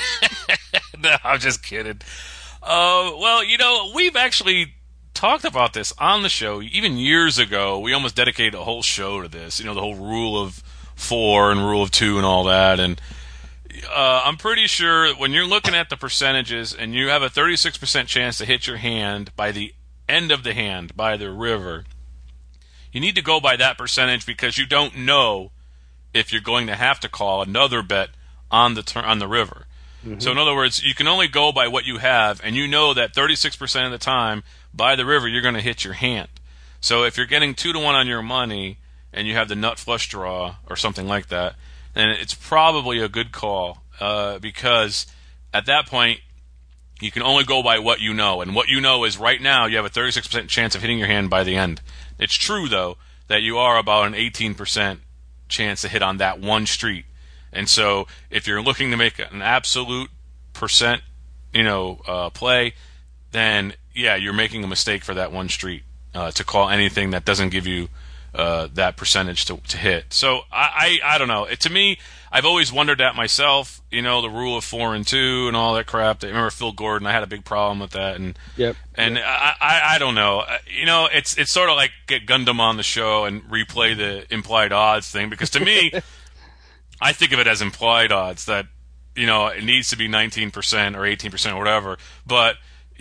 no, I'm just kidding. Well, we've actually talked about this on the show even years ago. We almost dedicated a whole show to this, the whole rule of 4 and rule of 2 and all that. And I'm pretty sure when you're looking at the percentages and you have a 36% chance to hit your hand by the end of the hand, by the river, you need to go by that percentage because you don't know if you're going to have to call another bet on the river. Mm-hmm. So in other words, you can only go by what you have, and you know that 36% of the time by the river you're going to hit your hand. So if you're getting 2-to-1 on your money and you have the nut flush draw or something like that, then it's probably a good call because at that point you can only go by what you know, and what you know is right now you have a 36% chance of hitting your hand by the end. It's true though that you are about an 18% chance to hit on that one street. And so if you're looking to make an absolute percent, play, then yeah, you're making a mistake for that one street to call anything that doesn't give you that percentage to hit. So I don't know. To me, I've always wondered that myself. The rule of 4 and 2 and all that crap. I remember Phil Gordon. I had a big problem with that. And yep. I don't know. It's sort of like get Gundam on the show and replay the implied odds thing, because to me, I think of it as implied odds that it needs to be 19% or 18% or whatever. But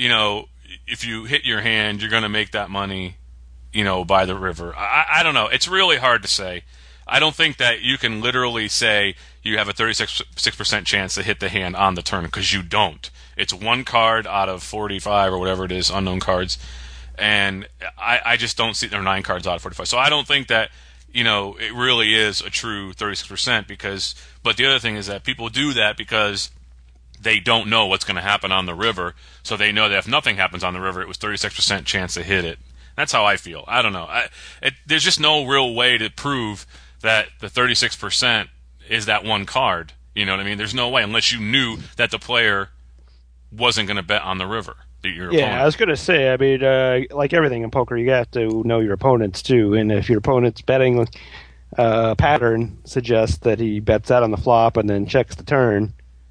if you hit your hand, you're going to make that money, by the river. I don't know. It's really hard to say. I don't think that you can literally say you have a 36% chance to hit the hand on the turn, because you don't. It's one card out of 45 or whatever it is, unknown cards. And I just don't see there are 9 cards out of 45. So I don't think that, it really is a true 36% but the other thing is that people do that because they don't know what's going to happen on the river. So they know that if nothing happens on the river, it was 36% chance to hit it. That's how I feel. I don't know. There's just no real way to prove that the 36% is that one card. You know what I mean? There's no way, unless you knew that the player wasn't going to bet on the river. Yeah, I was going to say, I mean, like everything in poker, you got to know your opponents too. And if your opponent's betting pattern suggests that he bets out on the flop and then checks the turn,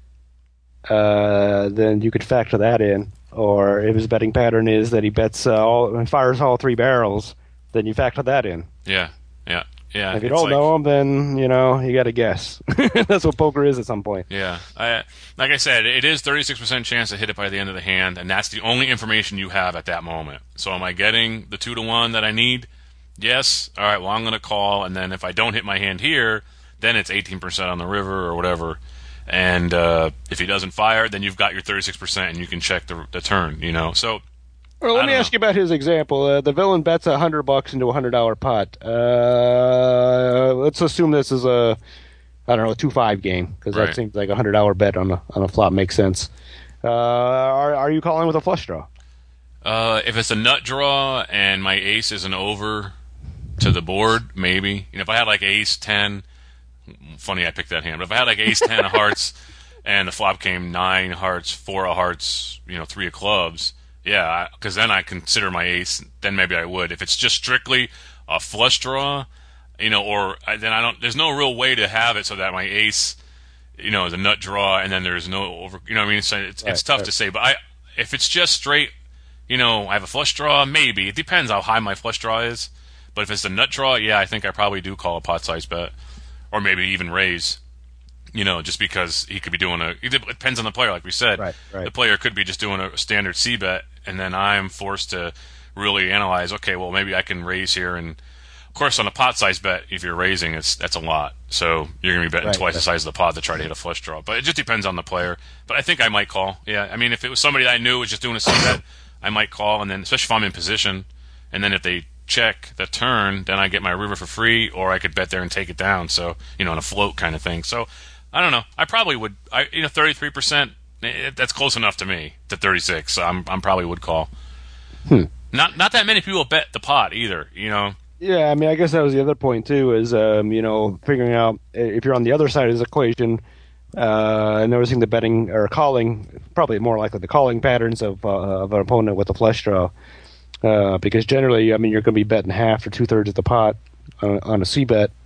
then you could factor that in. Or if his betting pattern is that he bets and fires all 3 barrels, then you factor that in. Yeah. If you don't know him, then you got to guess. That's what poker is at some point. Yeah, like I said, it is 36% chance to hit it by the end of the hand, and that's the only information you have at that moment. So, am I getting the 2-to-1 that I need? Yes. All right. Well, I'm going to call, and then if I don't hit my hand here, then it's 18% on the river or whatever. And if he doesn't fire, then you've got your 36%, and you can check the turn. So. Well, let me ask you about his example. The villain bets $100 into a $100 pot. Let's assume this is a 2-5 game, because that seems like a $100 bet on a flop makes sense. Are you calling with a flush draw? If it's a nut draw and my ace isn't over to the board, maybe. If I had like ace 10, funny I picked that hand, but if I had like ace 10 of hearts and the flop came 9 hearts, 4 of hearts, 3 of clubs, yeah, because then I consider my ace, then maybe I would. If it's just strictly a flush draw, then I don't, there's no real way to have it so that my ace, is a nut draw and then there's no over, what I mean? It's tough to say, but if it's just straight, I have a flush draw, maybe. It depends how high my flush draw is. But if it's a nut draw, yeah, I think I probably do call a pot size bet. Or maybe even raise, just because he could be doing it depends on the player, like we said. Right. The player could be just doing a standard C bet, and then I'm forced to really analyze, okay, well, maybe I can raise here. And, of course, on a pot size bet, if you're raising, that's a lot. So you're going to be betting twice the size of the pot to try to hit a flush draw. But it just depends on the player. But I think I might call. Yeah, I mean, if it was somebody that I knew was just doing a C bet, I might call, and then especially if I'm in position, and then if they check the turn, then I get my river for free, or I could bet there and take it down. So on a float kind of thing. So I don't know. I probably would. 33%. That's close enough to me to 36. So I'm probably would call. Not that many people bet the pot either. Yeah, I mean, I guess that was the other point too. Is figuring out if you're on the other side of this equation. Noticing the betting or calling, probably more likely the calling patterns of an opponent with a flush draw, because generally, I mean, you're going to be betting half or 2/3 of the pot on a C bet.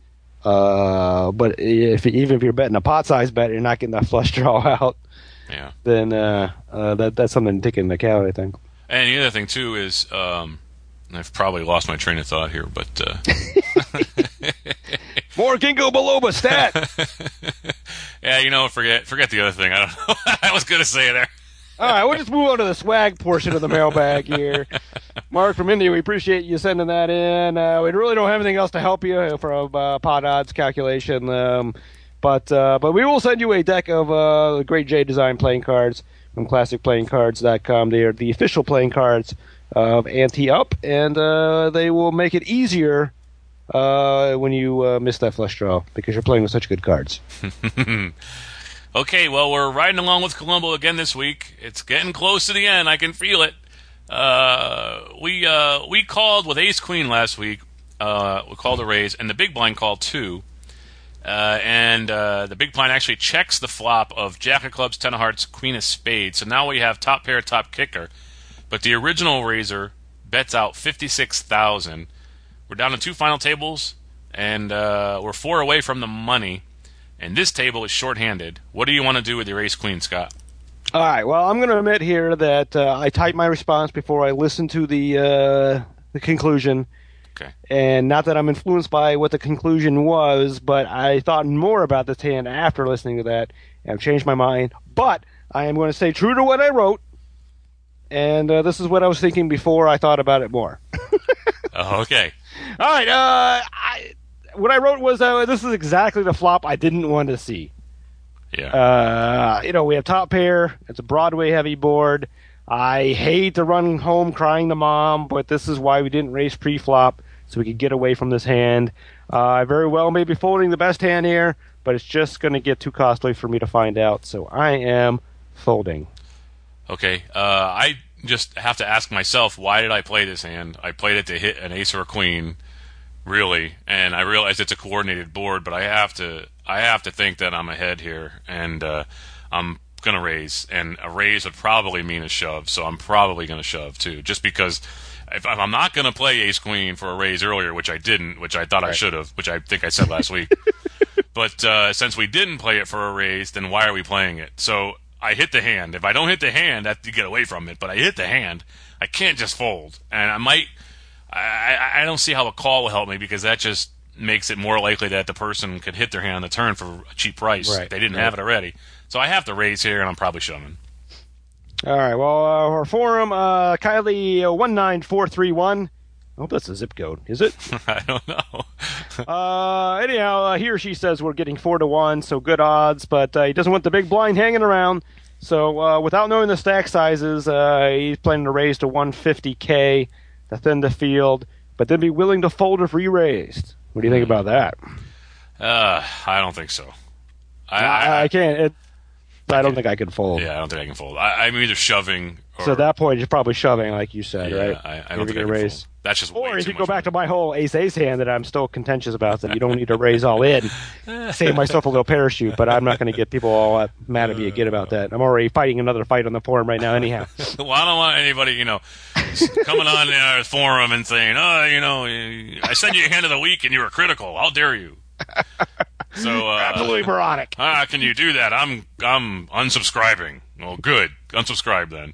But even if you're betting a pot size bet, you're not getting that flush draw out. Yeah. Then that's something to take into account, I think. And the other thing too is, I've probably lost my train of thought here, but more Ginkgo biloba stat. Yeah, forget the other thing. I don't know. I was going to say it there. All right, we'll just move on to the swag portion of the mailbag here. Mark from India, we appreciate you sending that in. We really don't have anything else to help you from pot odds calculation, but we will send you a deck of great J Design playing cards from ClassicPlayingCards.com. They are the official playing cards of Ante Up, and they will make it easier when you miss that flush draw because you're playing with such good cards. Okay, well, we're riding along with Colombo again this week. It's getting close to the end. I can feel it. We called with Ace Queen last week. We called a raise, and the big blind called 2. And the big blind actually checks the flop of Jack of Clubs, 10 of Hearts, Queen of Spades. So now we have top pair, top kicker. But the original raiser bets out $56,000. We're down to 2 final tables, and we're 4 away from the money. And this table is shorthanded. What do you want to do with your ace queen, Scott? All right. Well, I'm going to admit here that I typed my response before I listened to the conclusion. Okay. And not that I'm influenced by what the conclusion was, but I thought more about this hand after listening to that, and I've changed my mind. But I am going to stay true to what I wrote, and this is what I was thinking before I thought about it more. Okay. All right. What I wrote was this is exactly the flop I didn't want to see. Yeah. We have top pair. It's a Broadway heavy board. I hate to run home crying to mom, but this is why we didn't raise pre-flop, so we could get away from this hand. I very well may be folding the best hand here, but it's just going to get too costly for me to find out, so I am folding. Okay. I just have to ask myself, why did I play this hand? I played it to hit an ace or a queen. Really, and I realize it's a coordinated board, but I have to think that I'm ahead here, and I'm gonna raise, and a raise would probably mean a shove, so I'm probably gonna shove too, just because if I'm not gonna play ace queen for a raise earlier, which I didn't, which I thought I should have, which I think I said last week, but since we didn't play it for a raise, then why are we playing it? So I hit the hand. If I don't hit the hand, I have to get away from it, but I hit the hand. I can't just fold, and I don't see how a call will help me, because that just makes it more likely that the person could hit their hand on the turn for a cheap price if they didn't have it already. So I have to raise here, and I'm probably shoving. All right. Well, our forum, Kylie19431 I hope that's a zip code. Is it? I don't know. Anyhow, he or she says we're getting 4-1, so good odds, but he doesn't want the big blind hanging around. So without knowing the stack sizes, he's planning to raise to 150K to thin the field, but then be willing to fold if re-raised. What do you think about that? I don't think so. I can't. I don't think I can fold. Yeah, I don't think I can fold. I'm either shoving or... So at that point, you're probably shoving, like you said, right? I don't think I can raise. fold. That's just or way if too you go much back to money. my whole ace-ace hand that I'm still contentious about, that you don't need to raise all in. Save myself a little parachute, but I'm not going to get people all mad at me again about that. I'm already fighting another fight on the forum right now anyhow. Well, I don't want anybody, coming on our forum and saying, I sent you a hand of the week and you were critical. How dare you? So absolutely moronic. How can you do that? I'm unsubscribing. Well, good. Unsubscribe then.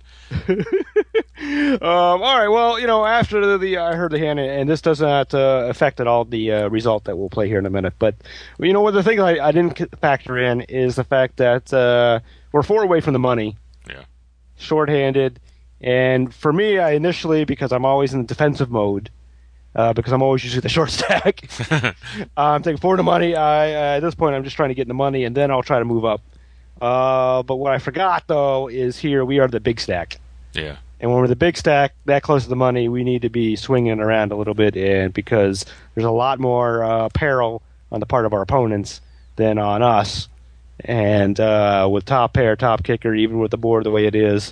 All right. Well, after I heard the hand, and this does not affect at all the result that we'll play here in a minute. But one of the things I didn't factor in is the fact that we're 4 away from the money. Yeah. Shorthanded, and for me, I initially, because I'm always in the defensive mode, because I'm always usually the short stack, I'm taking 4 to money. At this point, I'm just trying to get in the money, and then I'll try to move up. But what I forgot, though, is here we are the big stack. Yeah. And when we're the big stack, that close to the money, we need to be swinging around a little bit, and because there's a lot more peril on the part of our opponents than on us. And with top pair, top kicker, even with the board the way it is,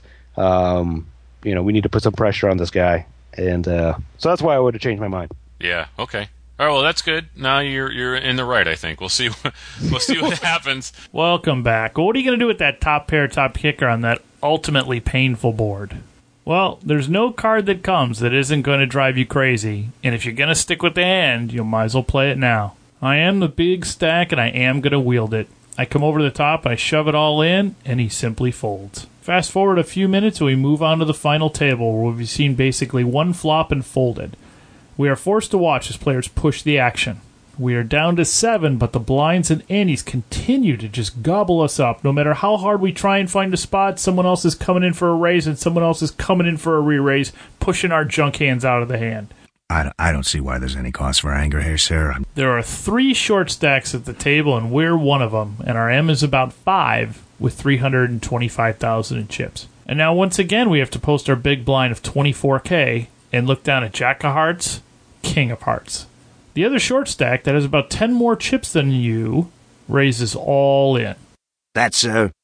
we need to put some pressure on this guy. And so that's why I would have changed my mind. Yeah. Okay. All right. Well, that's good. Now you're in the right. I think we'll see. We'll see what happens. Welcome back. What are you going to do with that top pair, top kicker on that ultimately painful board? Well, there's no card that comes that isn't going to drive you crazy, and if you're going to stick with the hand, you might as well play it now. I am the big stack, and I am going to wield it. I come over to the top, I shove it all in, and he simply folds. Fast forward a few minutes, and we move on to the final table, where we've seen basically one flop and folded. We are forced to watch as players push the action. We are down to 7, but the blinds and antes continue to just gobble us up. No matter how hard we try and find a spot, someone else is coming in for a raise and someone else is coming in for a re-raise, pushing our junk hands out of the hand. I don't see why there's any cause for anger here, sir. There are 3 short stacks at the table, and we're one of them, and our M is about 5 with 325,000 in chips. And now once again we have to post our big blind of 24K and look down at Jack of Hearts, King of Hearts. The other short stack that has about 10 more chips than you raises all in. That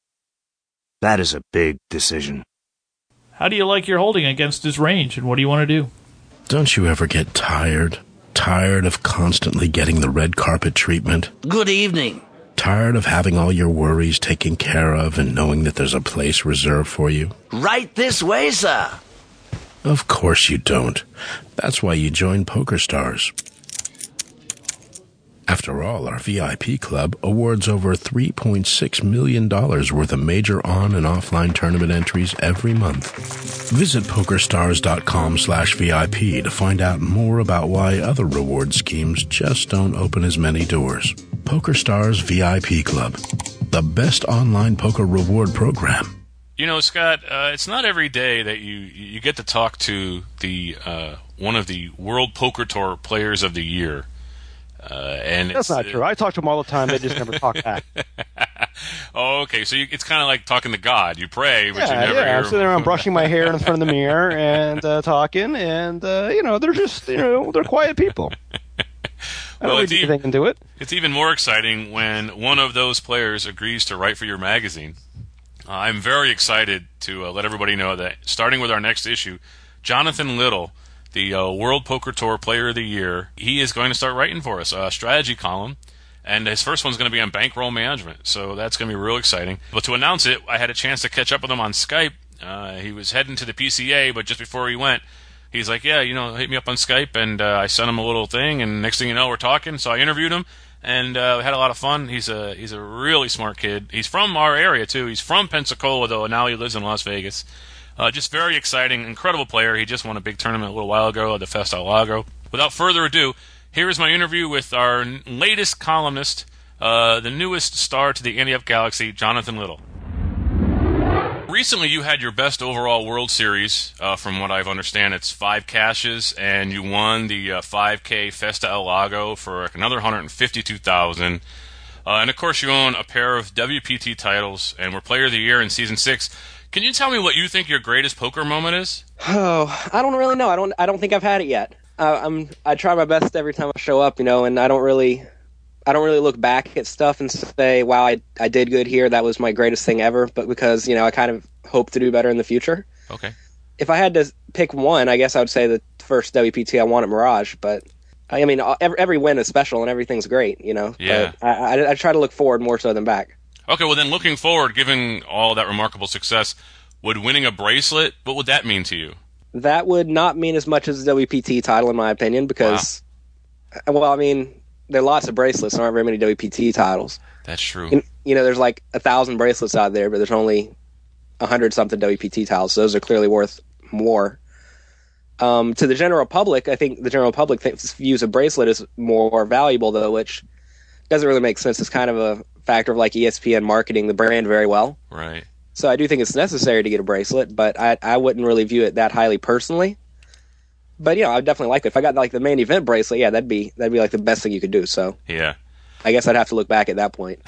is a big decision. How do you like your holding against his range, and what do you want to do? Don't you ever get tired? Tired of constantly getting the red carpet treatment? Good evening. Tired of having all your worries taken care of and knowing that there's a place reserved for you? Right this way, sir. Of course you don't. That's why you join PokerStars. After all, our VIP club awards over $3.6 million worth of major on- and offline tournament entries every month. Visit PokerStars.com/VIP to find out more about why other reward schemes just don't open as many doors. PokerStars VIP Club, the best online poker reward program. Scott, it's not every day that you get to talk to the one of the World Poker Tour Players of the Year. And that's not true. I talk to them all the time. They just never talk back. Oh, okay. So it's kind of like talking to God. You pray, but you never hear I'm sitting around brushing my hair in front of the mirror and talking, and they're just they're quiet people. I don't read anything into it. It's even more exciting when one of those players agrees to write for your magazine. I'm very excited to let everybody know that starting with our next issue, Jonathan Little, the World Poker Tour Player of the Year, he is going to start writing for us a strategy column, and his first one's going to be on bankroll management, so that's going to be real exciting. But to announce it, I had a chance to catch up with him on Skype. He was heading to the PCA, but just before he went, he's like, yeah, hit me up on Skype, and I sent him a little thing, and next thing you know, we're talking, so I interviewed him, and we had a lot of fun. He's a really smart kid. He's from our area, too. He's from Pensacola, though, and now he lives in Las Vegas. Just very exciting, incredible player. He just won a big tournament a little while ago at the Festa El Lago. Without further ado, here is my interview with our latest columnist, the newest star to the Ante Up Galaxy, Jonathan Little. recently you had your best overall World Series. From what I've understand, it's 5 cashes, and you won the 5K Festa El Lago for another $152,000. And of course, you own a pair of WPT titles, and were Player of the Year in Season 6. Can you tell me what you think your greatest poker moment is? Oh, I don't really know. I don't think I've had it yet. I try my best every time I show up, and I don't really look back at stuff and say, wow, I did good here. That was my greatest thing ever. But because, I kind of hope to do better in the future. Okay. If I had to pick one, I guess I would say the first WPT I won at Mirage. But, I mean, every win is special and everything's great, Yeah. But I try to look forward more so than back. Okay, well then looking forward, given all that remarkable success, would winning a bracelet, what would that mean to you? That would not mean as much as the WPT title, in my opinion, because, well, I mean, there are lots of bracelets. There aren't very many WPT titles. That's true. And, there's like 1,000 bracelets out there, but there's only 100-something WPT titles. So those are clearly worth more. To the general public, I think the general public views a bracelet as more valuable, though, which doesn't really make sense. It's kind of a factor of like ESPN marketing the brand very well. Right. So I do think it's necessary to get a bracelet, but I wouldn't really view it that highly personally. But I'd definitely like it. If I got like the main event bracelet, that'd be like the best thing you could do. So yeah, I guess I'd have to look back at that point.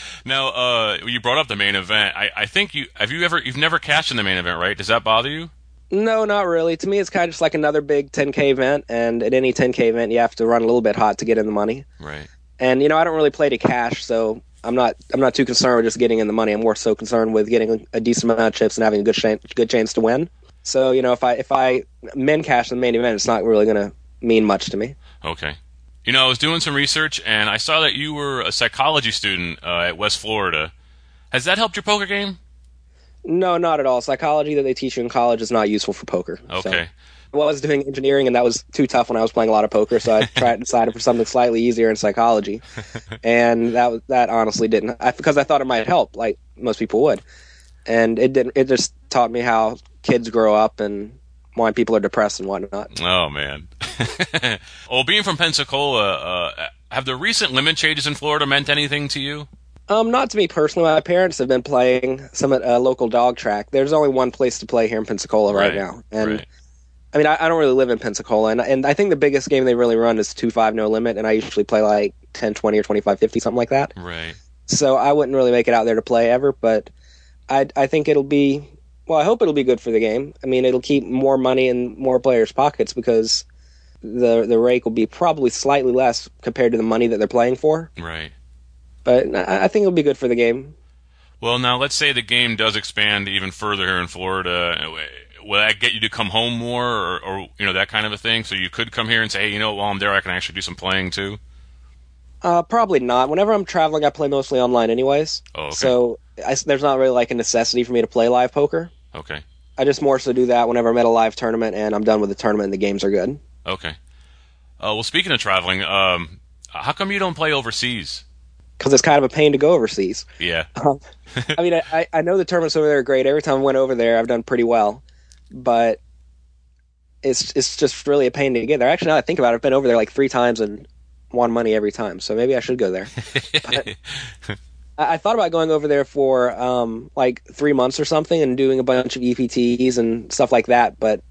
Now, you brought up the main event. I think you've never cashed in the main event, right? Does that bother you? No, not really. To me, it's kind of just like another big 10K event, and at any 10K event, you have to run a little bit hot to get in the money. Right. And I don't really play to cash, so I'm not too concerned with just getting in the money. I'm more so concerned with getting a decent amount of chips and having a good chance to win. So if I min cash in the main event, it's not really going to mean much to me. Okay. I was doing some research and I saw that you were a psychology student at West Florida. Has that helped your poker game? No, not at all. Psychology that they teach you in college is not useful for poker. Okay. Well, I was doing engineering, and that was too tough when I was playing a lot of poker, so I decided for something slightly easier in psychology. And that honestly didn't, because I thought it might help, like most people would. And it didn't. It just taught me how kids grow up and why people are depressed and whatnot. Oh, man. Well, being from Pensacola, have the recent limit changes in Florida meant anything to you? Not to me personally. My parents have been playing some at a local dog track. There's only one place to play here in Pensacola right now. And right. I mean, I don't really live in Pensacola, and I think the biggest game they really run is 2-5 no limit, and I usually play like 10-20 or 25-50, something like that. Right. So I wouldn't really make it out there to play ever, but I think it'll be, well, I hope it'll be good for the game. I mean, it'll keep more money in more players' pockets because the rake will be probably slightly less compared to the money that they're playing for. Right. But I think it'll be good for the game. Well, now let's say the game does expand even further here in Florida. Will that get you to come home more, or that kind of a thing? So you could come here and say, hey, while I'm there, I can actually do some playing too? Probably not. Whenever I'm traveling, I play mostly online anyways. Oh, okay. So there's not really like a necessity for me to play live poker. Okay. I just more so do that whenever I'm at a live tournament and I'm done with the tournament and the games are good. Okay. Well, speaking of traveling, how come you don't play overseas? Because it's kind of a pain to go overseas. Yeah. I mean, I know the tournaments over there are great. Every time I went over there, I've done pretty well. But it's just really a pain to get there. Actually, now that I think about it, I've been over there like 3 times and won money every time. So maybe I should go there. But I thought about going over there for like 3 months or something and doing a bunch of EPTs and stuff like that. But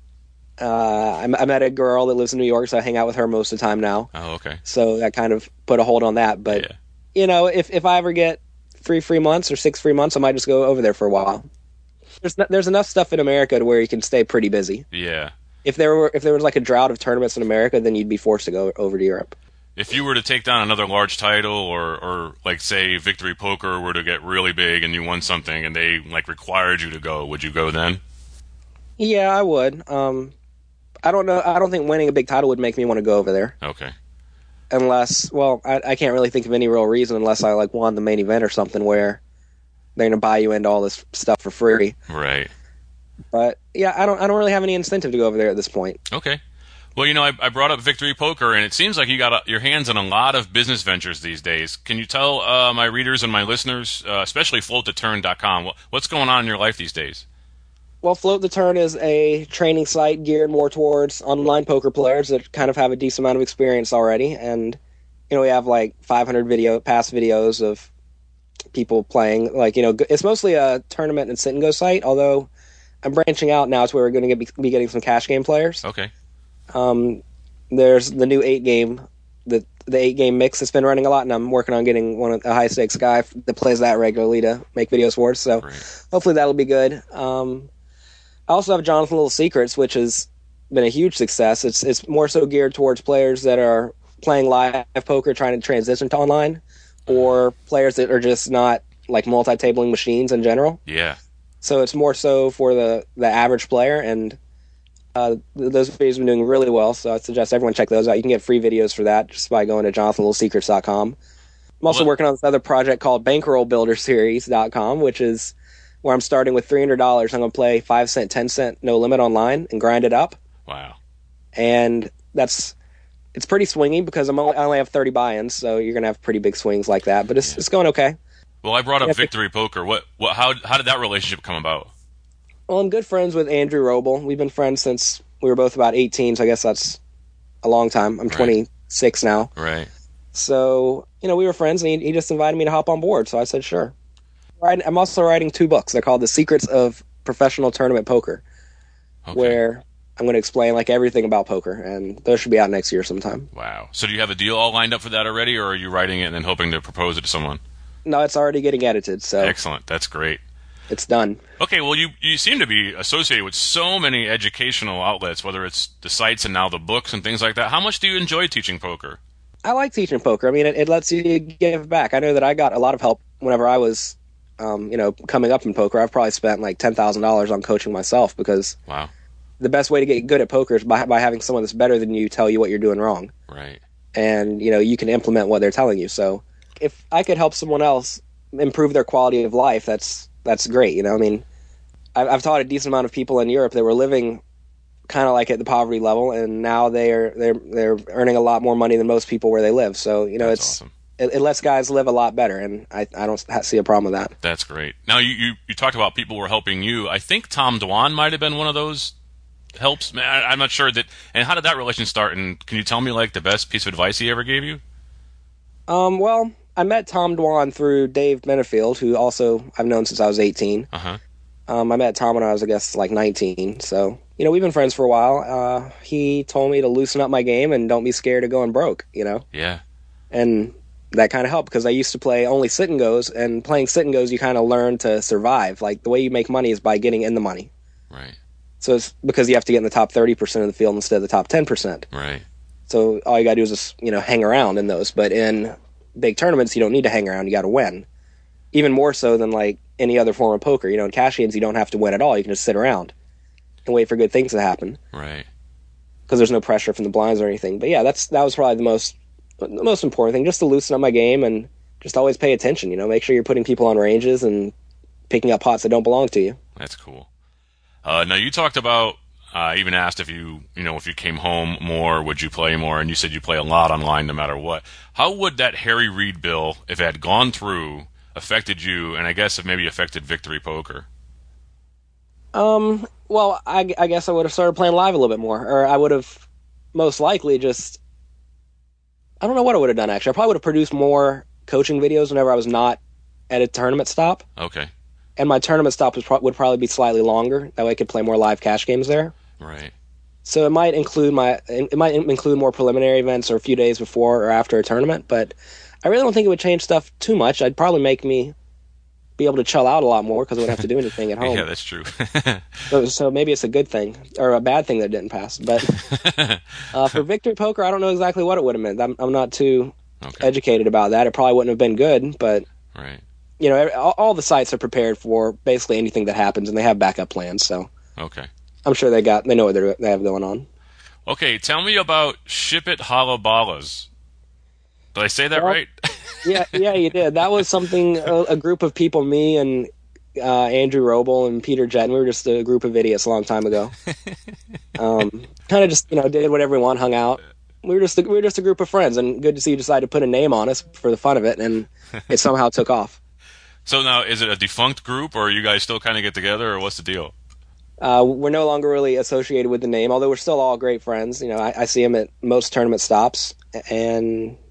I met a girl that lives in New York, so I hang out with her most of the time now. Oh, okay. So that kind of put a hold on that. But, if I ever get 3 free months or 6 free months, I might just go over there for a while. There's enough stuff in America to where you can stay pretty busy. Yeah. If there was like a drought of tournaments in America, then you'd be forced to go over to Europe. If you were to take down another large title, or like say Victory Poker were to get really big and you won something and they like required you to go, would you go then? Yeah, I would. I don't know. I don't think winning a big title would make me want to go over there. Okay. Unless, well, I can't really think of any real reason unless I like won the main event or something where they're going to buy you into all this stuff for free. Right. But yeah, I don't really have any incentive to go over there at this point. Okay. Well, I brought up Victory Poker, and it seems like you got your hands on a lot of business ventures these days. Can you tell my readers and my listeners, especially FloatTheTurn.com, what's going on in your life these days? Well, Float the Turn is a training site geared more towards online poker players that kind of have a decent amount of experience already. And, we have like 500 past videos of people playing. Like, it's mostly a tournament and sit and go site, although I'm branching out now to where we're going to be getting some cash game players. Okay. There's the new 8-game, the 8-game mix that's been running a lot, and I'm working on getting a high-stakes guy that plays that regularly to make videos for us, so hopefully that'll be good. I also have Jonathan Little Secrets, which has been a huge success. It's more so geared towards players that are playing live poker, trying to transition to online, or players that are just not like multi-tabling machines in general. Yeah. So it's more so for the average player, and those videos have been doing really well, so I suggest everyone check those out. You can get free videos for that just by going to jonathanlittlesecrets.com. I'm also working on this other project called BankrollBuilderSeries.com, which is where I'm starting with $300. I'm going to play 5 cent, 10 cent, no limit online and grind it up. Wow. And it's pretty swingy because I only have 30 buy-ins, so you're going to have pretty big swings like that, but it's going okay. Well, I brought up Victory Poker. How did that relationship come about? Well, I'm good friends with Andrew Roble. We've been friends since we were both about 18, so I guess that's a long time. I'm 26 now. Right. So, we were friends, and he just invited me to hop on board, so I said sure. I'm also writing 2 books. They're called The Secrets of Professional Tournament Poker, where I'm going to explain everything about poker, and those should be out next year sometime. Wow. So do you have a deal all lined up for that already, or are you writing it and then hoping to propose it to someone? No, it's already getting edited, so... Excellent. That's great. It's done. Okay, well, you seem to be associated with so many educational outlets, whether it's the sites and now the books and things like that. How much do you enjoy teaching poker? I like teaching poker. I mean, it lets you give back. I know that I got a lot of help whenever I was, coming up in poker. I've probably spent $10,000 on coaching myself because the best way to get good at poker is by having someone that's better than you tell you what you're doing wrong. Right. And, you can implement what they're telling you. So if I could help someone else improve their quality of life, that's great. I mean, I've taught a decent amount of people in Europe that were living kind of at the poverty level, and now they're earning a lot more money than most people where they live. So that's awesome. It lets guys live a lot better, and I don't see a problem with that. That's great. Now you talked about people who were helping you. I think Tom Dwan might have been one of those helps. I'm not sure that. And how did that relation start? And can you tell me the best piece of advice he ever gave you? Well, I met Tom Dwan through Dave Benefield, who also I've known since I was 18. I met Tom when I was, 19. So, we've been friends for a while. He told me to loosen up my game and don't be scared of going broke, Yeah. And that kind of helped because I used to play only sit and goes, and playing sit and goes, you kind of learn to survive. The way you make money is by getting in the money. Right. So it's because you have to get in the top 30% of the field instead of the top 10%. Right. So all you got to do is just, hang around in those. But in big tournaments, you don't need to hang around. You got to win. Even more so than any other form of poker. In cash games, you don't have to win at all. You can just sit around and wait for good things to happen. Right. Because there's no pressure from the blinds or anything. But yeah, that was probably the most important thing, just to loosen up my game and just always pay attention. Make sure you're putting people on ranges and picking up pots that don't belong to you. That's cool. Now you talked about. I even asked if you came home more, would you play more? And you said you play a lot online no matter what. How would that Harry Reid bill, if it had gone through, affected you, and I guess it maybe affected Victory Poker? Well, I guess I would have started playing live a little bit more, or I would have most likely just... I don't know what I would have done, actually. I probably would have produced more coaching videos whenever I was not at a tournament stop. Okay. And my tournament stop would probably be slightly longer. That way I could play more live cash games there. Right. So it might include more preliminary events or a few days before or after a tournament, but I really don't think it would change stuff too much. I'd probably make me be able to chill out a lot more because I wouldn't have to do anything at home. Yeah, that's true. so maybe it's a good thing or a bad thing that it didn't pass. But for Victory Poker, I don't know exactly what it would have meant. I'm not too educated about that. It probably wouldn't have been good, but right. All the sites are prepared for basically anything that happens, and they have backup plans. So okay, I'm sure they know what they have going on. Okay, tell me about Ship It Halabalas. Did I say that right? yeah, you did. That was something a group of people, me and Andrew Roble and Peter Jetton. We were just a group of idiots a long time ago. Kind of just did whatever we want, hung out. We were just a group of friends, and good to see you decide to put a name on us for the fun of it, and it somehow took off. So now, is it a defunct group, or you guys still kind of get together, or what's the deal? We're no longer really associated with the name, although we're still all great friends. I see him at most tournament stops, and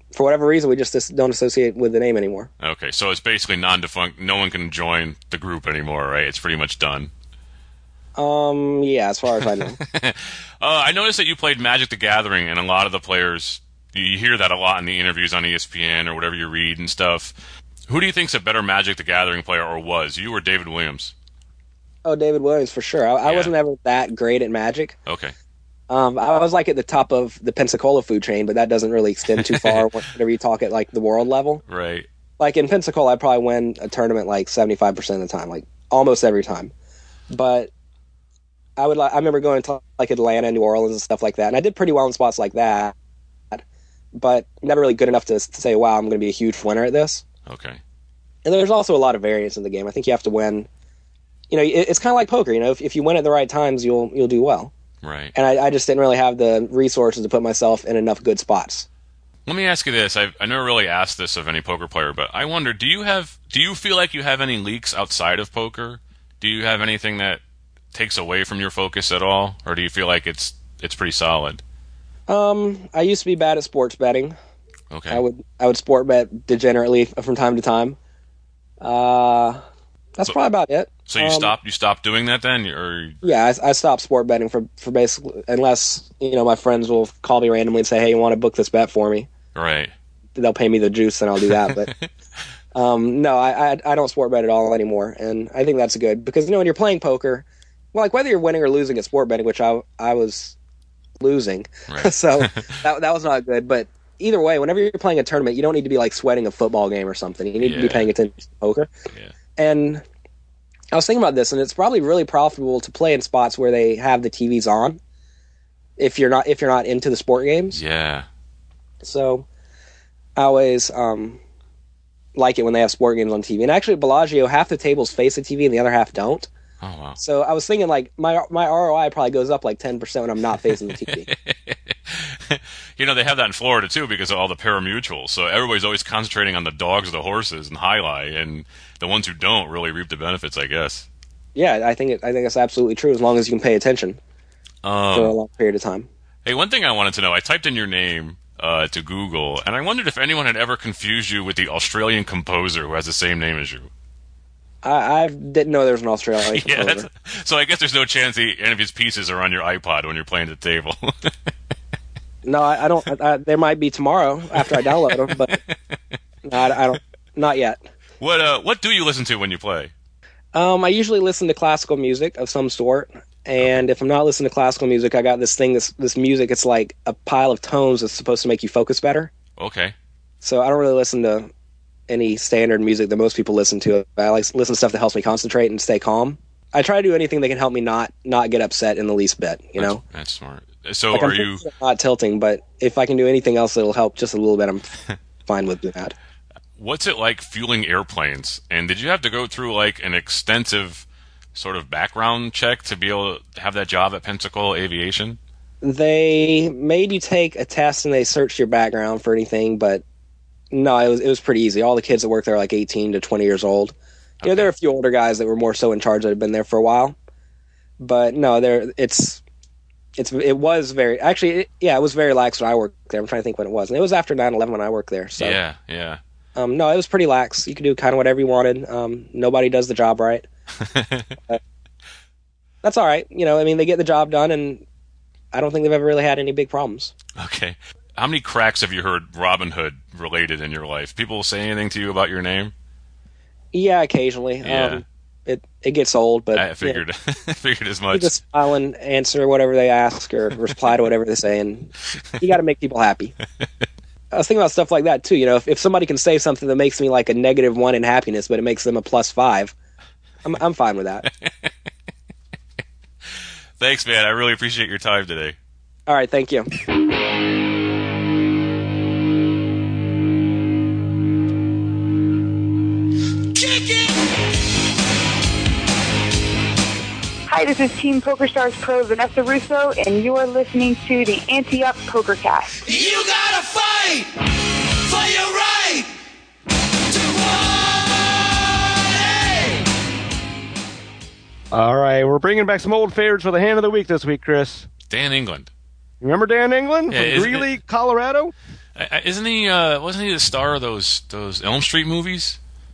for whatever reason, we just don't associate with the name anymore. Okay, so it's basically non-defunct. No one can join the group anymore, right? It's pretty much done. Yeah, as far as I know. I noticed that you played Magic the Gathering, and a lot of the players, you hear that a lot in the interviews on ESPN or whatever you read and stuff. Who do you think's a better Magic the Gathering player, or was? You or David Williams? Oh, David Williams, for sure. I wasn't ever that great at Magic. Okay. I was like at the top of the Pensacola food chain, but that doesn't really extend too far whenever you talk at like the world level. Right. Like in Pensacola, I'd probably win a tournament like 75% of the time, like almost every time. But I remember going to like Atlanta, New Orleans, and stuff like that, and I did pretty well in spots like that, but never really good enough to say, "Wow, I'm going to be a huge winner at this." Okay. And there's also a lot of variance in the game. I think you have to win. You know, it's kind of like poker. You know, if you win at the right times, you'll do well. Right. And I just didn't really have the resources to put myself in enough good spots. Let me ask you this. I never really asked this of any poker player, but I wonder, do you feel like you have any leaks outside of poker? Do you have anything that takes away from your focus at all? Or do you feel like it's pretty solid? I used to be bad at sports betting. Okay. I would sport bet degenerately from time to time. That's probably about it. So you stopped doing that then, or? Yeah, I stopped sport betting for basically, unless my friends will call me randomly and say, "Hey, you want to book this bet for me?" Right. They'll pay me the juice, and I'll do that. But no, I don't sport bet at all anymore, and I think that's good because when you're playing poker, well, like whether you're winning or losing at sport betting, which I was losing, right. So that was not good. But either way, whenever you're playing a tournament, you don't need to be like sweating a football game or something. You need to be paying attention to poker. Yeah. And I was thinking about this, and it's probably really profitable to play in spots where they have the TVs on. If you're not into the sport games. Yeah. So I always like it when they have sport games on TV. And actually, at Bellagio, half the tables face the TV and the other half don't. Oh wow. So I was thinking like my ROI probably goes up like 10% when I'm not facing the TV. They have that in Florida too because of all the pari-mutuels. So everybody's always concentrating on the dogs or the horses and highlight, and the ones who don't really reap the benefits, I guess. Yeah, I think it's absolutely true as long as you can pay attention for a long period of time. Hey, one thing I wanted to know, I typed in your name to Google, and I wondered if anyone had ever confused you with the Australian composer who has the same name as you. I didn't know there was an Australian composer. So I guess there's no chance any of his pieces are on your iPod when you're playing at the table. No, I don't. There might be tomorrow after I download them, but no, I don't. Not yet. What do you listen to when you play? I usually listen to classical music of some sort, and if I'm not listening to classical music, I got this thing. This music. It's like a pile of tones that's supposed to make you focus better. Okay. So I don't really listen to any standard music that most people listen to. I like listen to stuff that helps me concentrate and stay calm. I try to do anything that can help me not get upset in the least bit. That's smart. So like are you not tilting? But if I can do anything else that'll help just a little bit, I'm fine with that. What's it like fueling airplanes? And did you have to go through like an extensive sort of background check to be able to have that job at Pensacola Aviation? They made you take a test and they searched your background for anything, but no, it was pretty easy. All the kids that work there are like 18 to 20 years old. Okay. There are a few older guys that were more so in charge that had been there for a while, but no, it was very it was very lax when I worked there. I'm trying to think when it was, and it was after 9/11 when I worked there. So yeah. No, it was pretty lax. You could do kind of whatever you wanted. Nobody does the job right. That's all right. They get the job done, and I don't think they've ever really had any big problems. Okay. How many cracks have you heard Robin Hood related in your life? People say anything to you about your name? Yeah, occasionally. Yeah. It gets old, but I figured figured as much. You just smile and answer whatever they ask or reply to whatever they say, and you got to make people happy. I was thinking about stuff like that too. If somebody can say something that makes me like a -1 in happiness, but it makes them a +5, I'm fine with that. Thanks, man. I really appreciate your time today. All right, thank you. Hi, this is Team PokerStars Pro Vanessa Russo, and you are listening to the Ante Up PokerCast. You gotta fight for your right to party. All right, we're bringing back some old favorites for the hand of the week this week, Chris. Dan England. Remember Dan England from Yeah, Greeley, Colorado? Isn't he? Wasn't he the star of those Elm Street movies?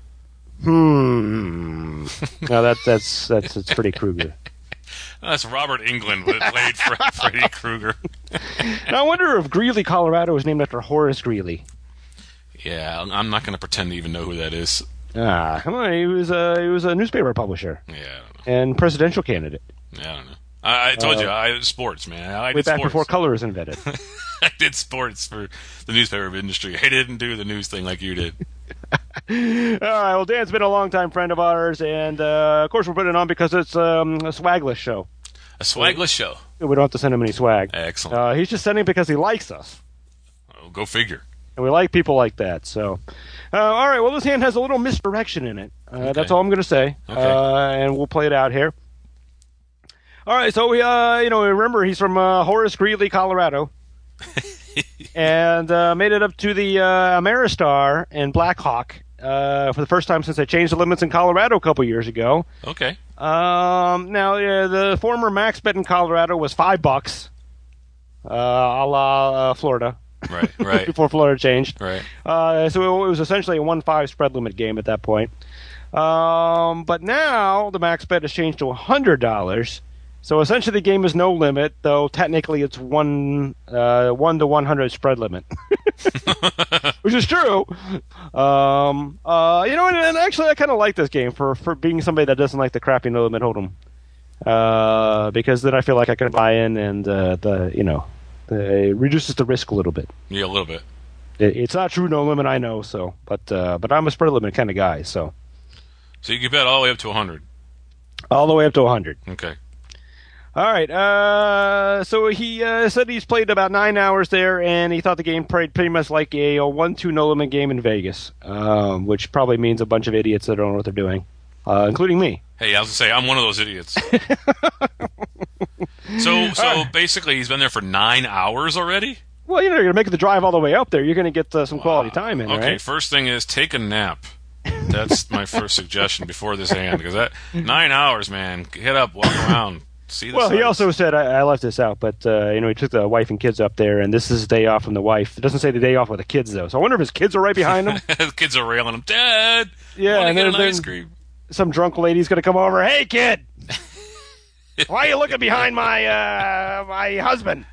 No, that's Freddy Krueger. That's Robert Englund, but it played Freddy Krueger. Now, I wonder if Greeley, Colorado, was named after Horace Greeley. Yeah, I'm not going to pretend to even know who that is. Come on, he was a newspaper publisher. Yeah, I don't know. And presidential candidate. Yeah, I don't know. I told you, I sports, man. I Way did back sports. before color was invented. I did sports for the newspaper industry. I didn't do the news thing like you did. All right, well, Dan's been a longtime friend of ours, and of course we're putting it on because it's a swagless show. A swagless show. We don't have to send him any swag. Excellent. He's just sending because he likes us. Oh, go figure. And we like people like that. So, all right, well, this hand has a little misdirection in it. That's all I'm going to say. Okay. And we'll play it out here. All right, so we remember he's from Horace Greeley, Colorado. And made it up to the Ameristar and Blackhawk for the first time since they changed the limits in Colorado a couple years ago. Okay. Now, the former max bet in Colorado was $5, a la Florida. Right. Before Florida changed. Right. So it was essentially a 1-5 spread limit game at that point. But now the max bet has changed to $100. So essentially the game is no limit, though technically it's 1 to 100 spread limit, which is true. And actually I kind of like this game for being somebody that doesn't like the crappy no limit hold'em, because then I feel like I can buy in and it reduces the risk a little bit. Yeah, a little bit. It's not true no limit, I know. So, but I'm a spread limit kind of guy. So you can bet all the way up to 100. All the way up to 100. Okay. All right. So he said he's played about 9 hours there, and he thought the game played pretty much like a 1-2 no limit game in Vegas, which probably means a bunch of idiots that don't know what they're doing, including me. Hey, I was gonna say I'm one of those idiots. So basically, he's been there for 9 hours already. Well, you're gonna make the drive all the way up there. You're gonna get some quality time in, Okay, right? first thing is take a nap. That's my first suggestion before this hand, because that 9 hours, man, get up, walk around. See the Well, he sights. also said, I left this out, but he took the wife and kids up there, and this is the day off from the wife. It doesn't say the day off with the kids, though. So I wonder if his kids are right behind him. The kids are railing him, Dad. Yeah, I and want to then get an ice cream. Some drunk lady's going to come over. Hey, kid, why are you looking behind my husband?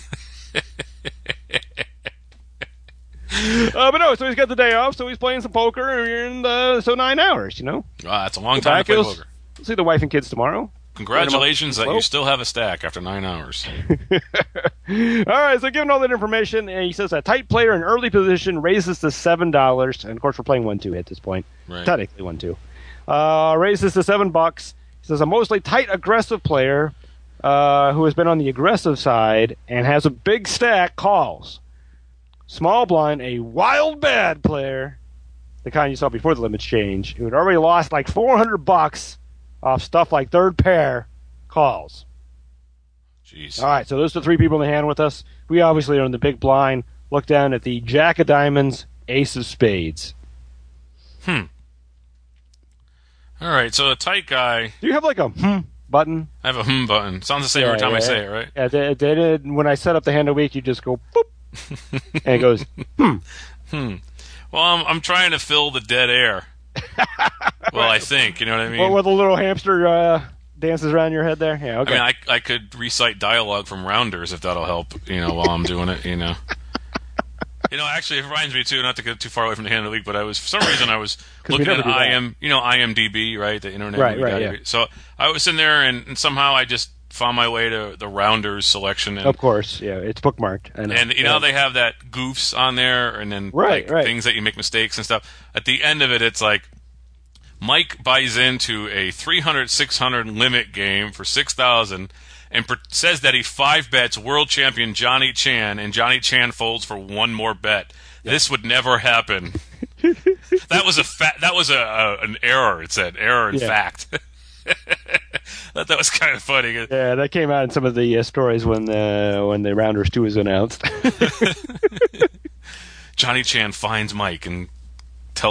But no, so he's got the day off, so he's playing some poker, and so 9 hours, Wow, that's a long time to play poker. See the wife and kids tomorrow. Congratulations that you still have a stack after 9 hours. All right, so given all that information, he says a tight player in early position raises to $7, and of course we're playing 1-2 at this point. Right. Technically 1-2. Raises to $7. He says a mostly tight, aggressive player who has been on the aggressive side and has a big stack calls. Small blind, a wild bad player, the kind you saw before the limits change, who had already lost like $400 off stuff like third pair calls. Jeez. All right, so those are the three people in the hand with us. We obviously are in the big blind. Look down at the Jack of Diamonds, Ace of Spades. All right, so a tight guy. Do you have like a button? I have a button. Sounds the same every time I say it, right? Yeah, they did. When I set up the hand of the week, you just go boop, and it goes Well, I'm trying to fill the dead air. Well, I think, you know what I mean? Well, with a little hamster dances around your head there? Yeah, okay. I mean, I could recite dialogue from Rounders if that'll help, while I'm doing it, Actually, it reminds me, too, not to get too far away from the hand of the week, but for some reason, I was looking at IMDb, right? The internet. Right, yeah. So I was in there, and somehow I just found my way to the Rounders selection. And, of course, yeah, it's bookmarked. I know. And, they have that goofs on there, and then things that you make mistakes and stuff. At the end of it, it's like, Mike buys into a 300-600 limit game for $6,000 and says that he 5-bets world champion Johnny Chan, and Johnny Chan folds for one more bet. Yeah. This would never happen. That was an error. It said error in fact. That was kind of funny. Yeah, that came out in some of the stories when the Rounders 2 was announced. Johnny Chan finds Mike and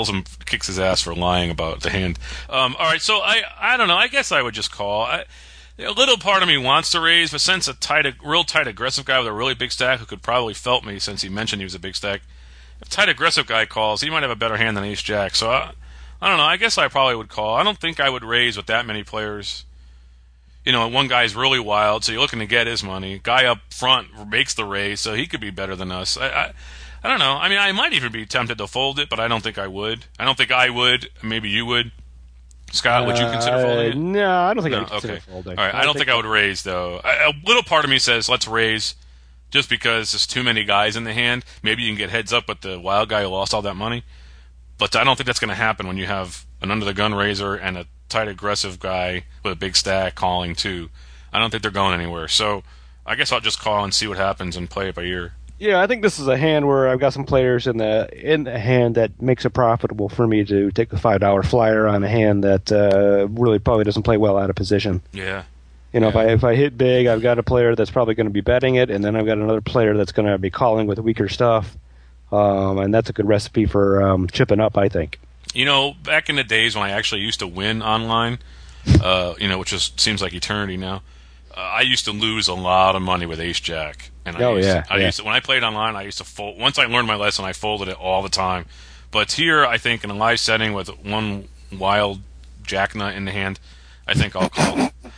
kicks his ass for lying about the hand. All right, so I don't know. I guess I would just call. A little part of me wants to raise, but since a real tight aggressive guy with a really big stack who could probably felt me since he mentioned he was a big stack, if a tight aggressive guy calls, he might have a better hand than ace-jack. So I don't know. I guess I probably would call. I don't think I would raise with that many players. One guy's really wild, so you're looking to get his money. Guy up front makes the raise, so he could be better than us. I don't know. I mean, I might even be tempted to fold it, but I don't think I would. I don't think I would. Maybe you would. Scott, would you consider folding it? No, I don't think I would consider folding. All right, I don't think I would raise, though. A little part of me says, let's raise, just because there's too many guys in the hand. Maybe you can get heads up with the wild guy who lost all that money. But I don't think that's going to happen when you have an under-the-gun raiser and a tight aggressive guy with a big stack calling, too. I don't think they're going anywhere. So I guess I'll just call and see what happens and play it by ear. Yeah, I think this is a hand where I've got some players in the hand that makes it profitable for me to take the $5 flyer on a hand that really probably doesn't play well out of position. Yeah. If I hit big, I've got a player that's probably going to be betting it, and then I've got another player that's going to be calling with weaker stuff, and that's a good recipe for chipping up, I think. Back in the days when I actually used to win online, which seems like eternity now, I used to lose a lot of money with ace-jack. And when I played online, I used to fold. Once I learned my lesson, I folded it all the time. But here, I think in a live setting with one wild jacknut in the hand, I think I'll call.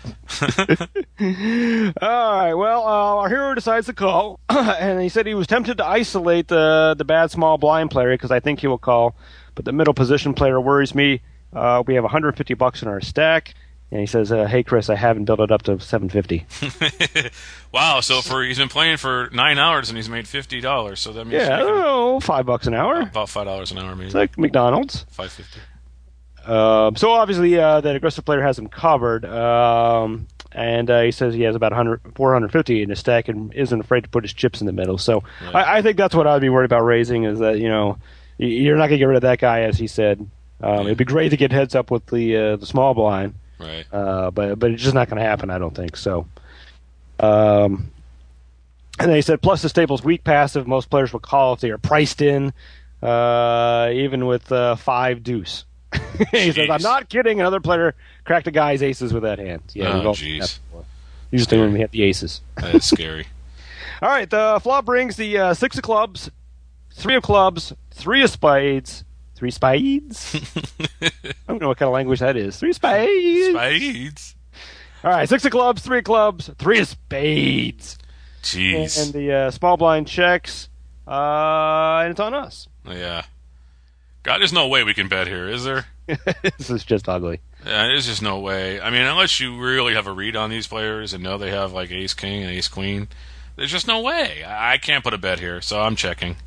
All right. Well, our hero decides to call, and he said he was tempted to isolate the bad small blind player because I think he will call, but the middle position player worries me. We have $150 in our stack. And he says, "Hey Chris, I haven't built it up to $750." Wow! So he's been playing for 9 hours and he's made $50. So that means I don't know, $5 an hour. About $5 an hour, maybe. It's like McDonald's. $5.50. So obviously that aggressive player has him covered, and he says he has about $450 in his stack and isn't afraid to put his chips in the middle. So right. I think that's what I'd be worried about raising is that you're not going to get rid of that guy, as he said. It'd be great to get heads up with the small blind. Right. But it's just not going to happen, I don't think. So, and then he said, plus the stable's weak passive. Most players will call if they are priced in, even with 5 deuce. He says, I'm not kidding. Another player cracked a guy's aces with that hand. Yeah, jeez. Usually when we hit the aces. That's scary. All right, the flop brings the 6 of clubs, 3 of clubs, 3 of spades. 3 spades? I don't know what kind of language that is. 3 spades. Spades. All right, 6 of clubs, 3 of clubs, 3 of spades. Jeez. And the small blind checks, and it's on us. Yeah. God, there's no way we can bet here, is there? This is just ugly. Yeah, there's just no way. I mean, unless you really have a read on these players and know they have like ace king and ace queen, there's just no way. I can't put a bet here, so I'm checking.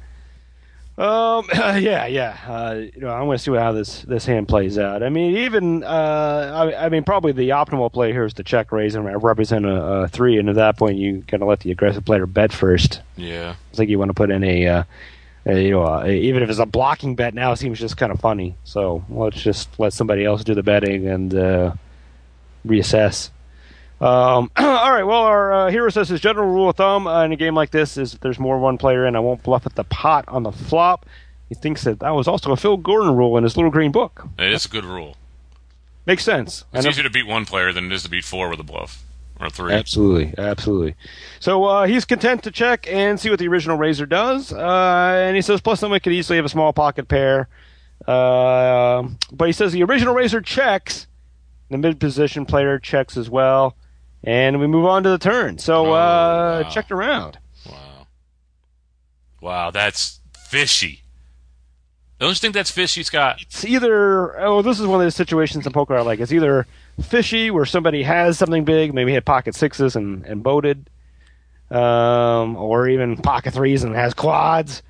Yeah. I want to see how this hand plays out. I mean, even probably the optimal play here is to check raise and represent a 3, and at that point you got to let the aggressive player bet first. Yeah, it's like you want to put in even if it's a blocking bet now, it seems just kind of funny. So let's just let somebody else do the betting and reassess. All right, well, our hero says his general rule of thumb in a game like this is if there's more one player in, I won't bluff at the pot on the flop. He thinks that was also a Phil Gordon rule in his little green book. It is a good rule. Makes sense. It's easier to beat one player than it is to beat 4 with a bluff. Or 3. Absolutely. So he's content to check and see what the original raiser does. And he says, plus somebody could easily have a small pocket pair. But he says the original raiser checks. The mid-position player checks as well. And we move on to the turn. So, wow. Checked around. Wow, that's fishy. Don't you think that's fishy, Scott? It's either... this is one of those situations in poker I like. It's either fishy, where somebody has something big, maybe hit pocket 6s and boated, or even pocket 3s and has quads,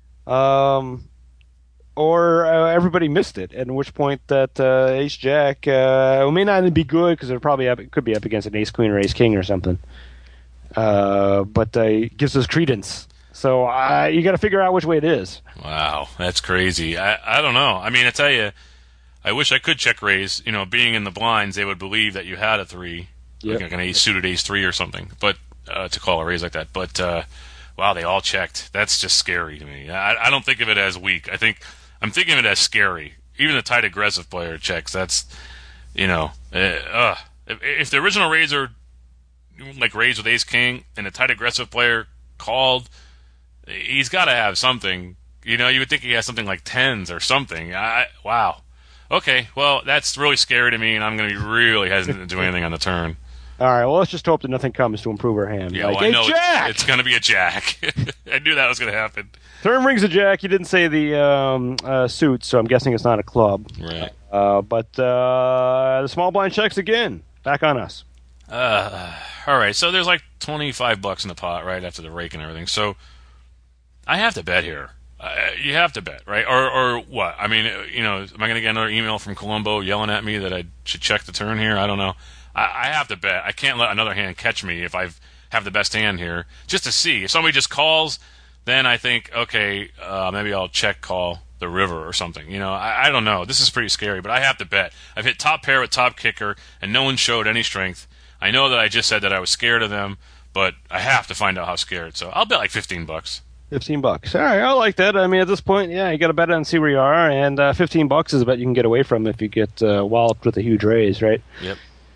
or everybody missed it, at which point that ace-jack may not even be good because it could be up against an ace-queen or ace-king or something. But it gives us credence. So you got to figure out which way it is. Wow, that's crazy. I don't know. I mean, I tell you, I wish I could check raise. Being in the blinds, they would believe that you had a 3, like an suited ace-3 or something, but to call a raise like that. But, wow, they all checked. That's just scary to me. I don't think of it as weak. I'm thinking of it as scary. Even the tight aggressive player checks. That's, it's If the original raiser, like raised with ace king, and a tight aggressive player called, he's got to have something. You know, you would think he has something like tens or something. Wow. Okay, well, that's really scary to me, and I'm going to be really hesitant to do anything on the turn. All right, well, let's just hope that nothing comes to improve our hand. Yeah, like, well, I know jack! it's going to be a jack. I knew that was going to happen. Turn rings a jack. You didn't say the suit, so I'm guessing it's not a club. Right. But the small blind checks again. Back on us. All right, so there's like $25 in the pot right after the rake and everything. So I have to bet here. You have to bet, right? Or what? I mean, you know, am I going to get another email from Colombo yelling at me that I should check the turn here? I don't know. I have to bet. I can't let another hand catch me if I have the best hand here, just to see. If somebody just calls, then I think, okay, maybe I'll check call the river or something. You know, I don't know. This is pretty scary, but I have to bet. I've hit top pair with top kicker, and no one showed any strength. I know that I just said that I was scared of them, but I have to find out how scared. So I'll bet like $15. $15. All right, I like that. I mean, at this point, yeah, you got to bet it and see where you are, and $15 is a bet you can get away from if you get walloped with a huge raise, right? Yep.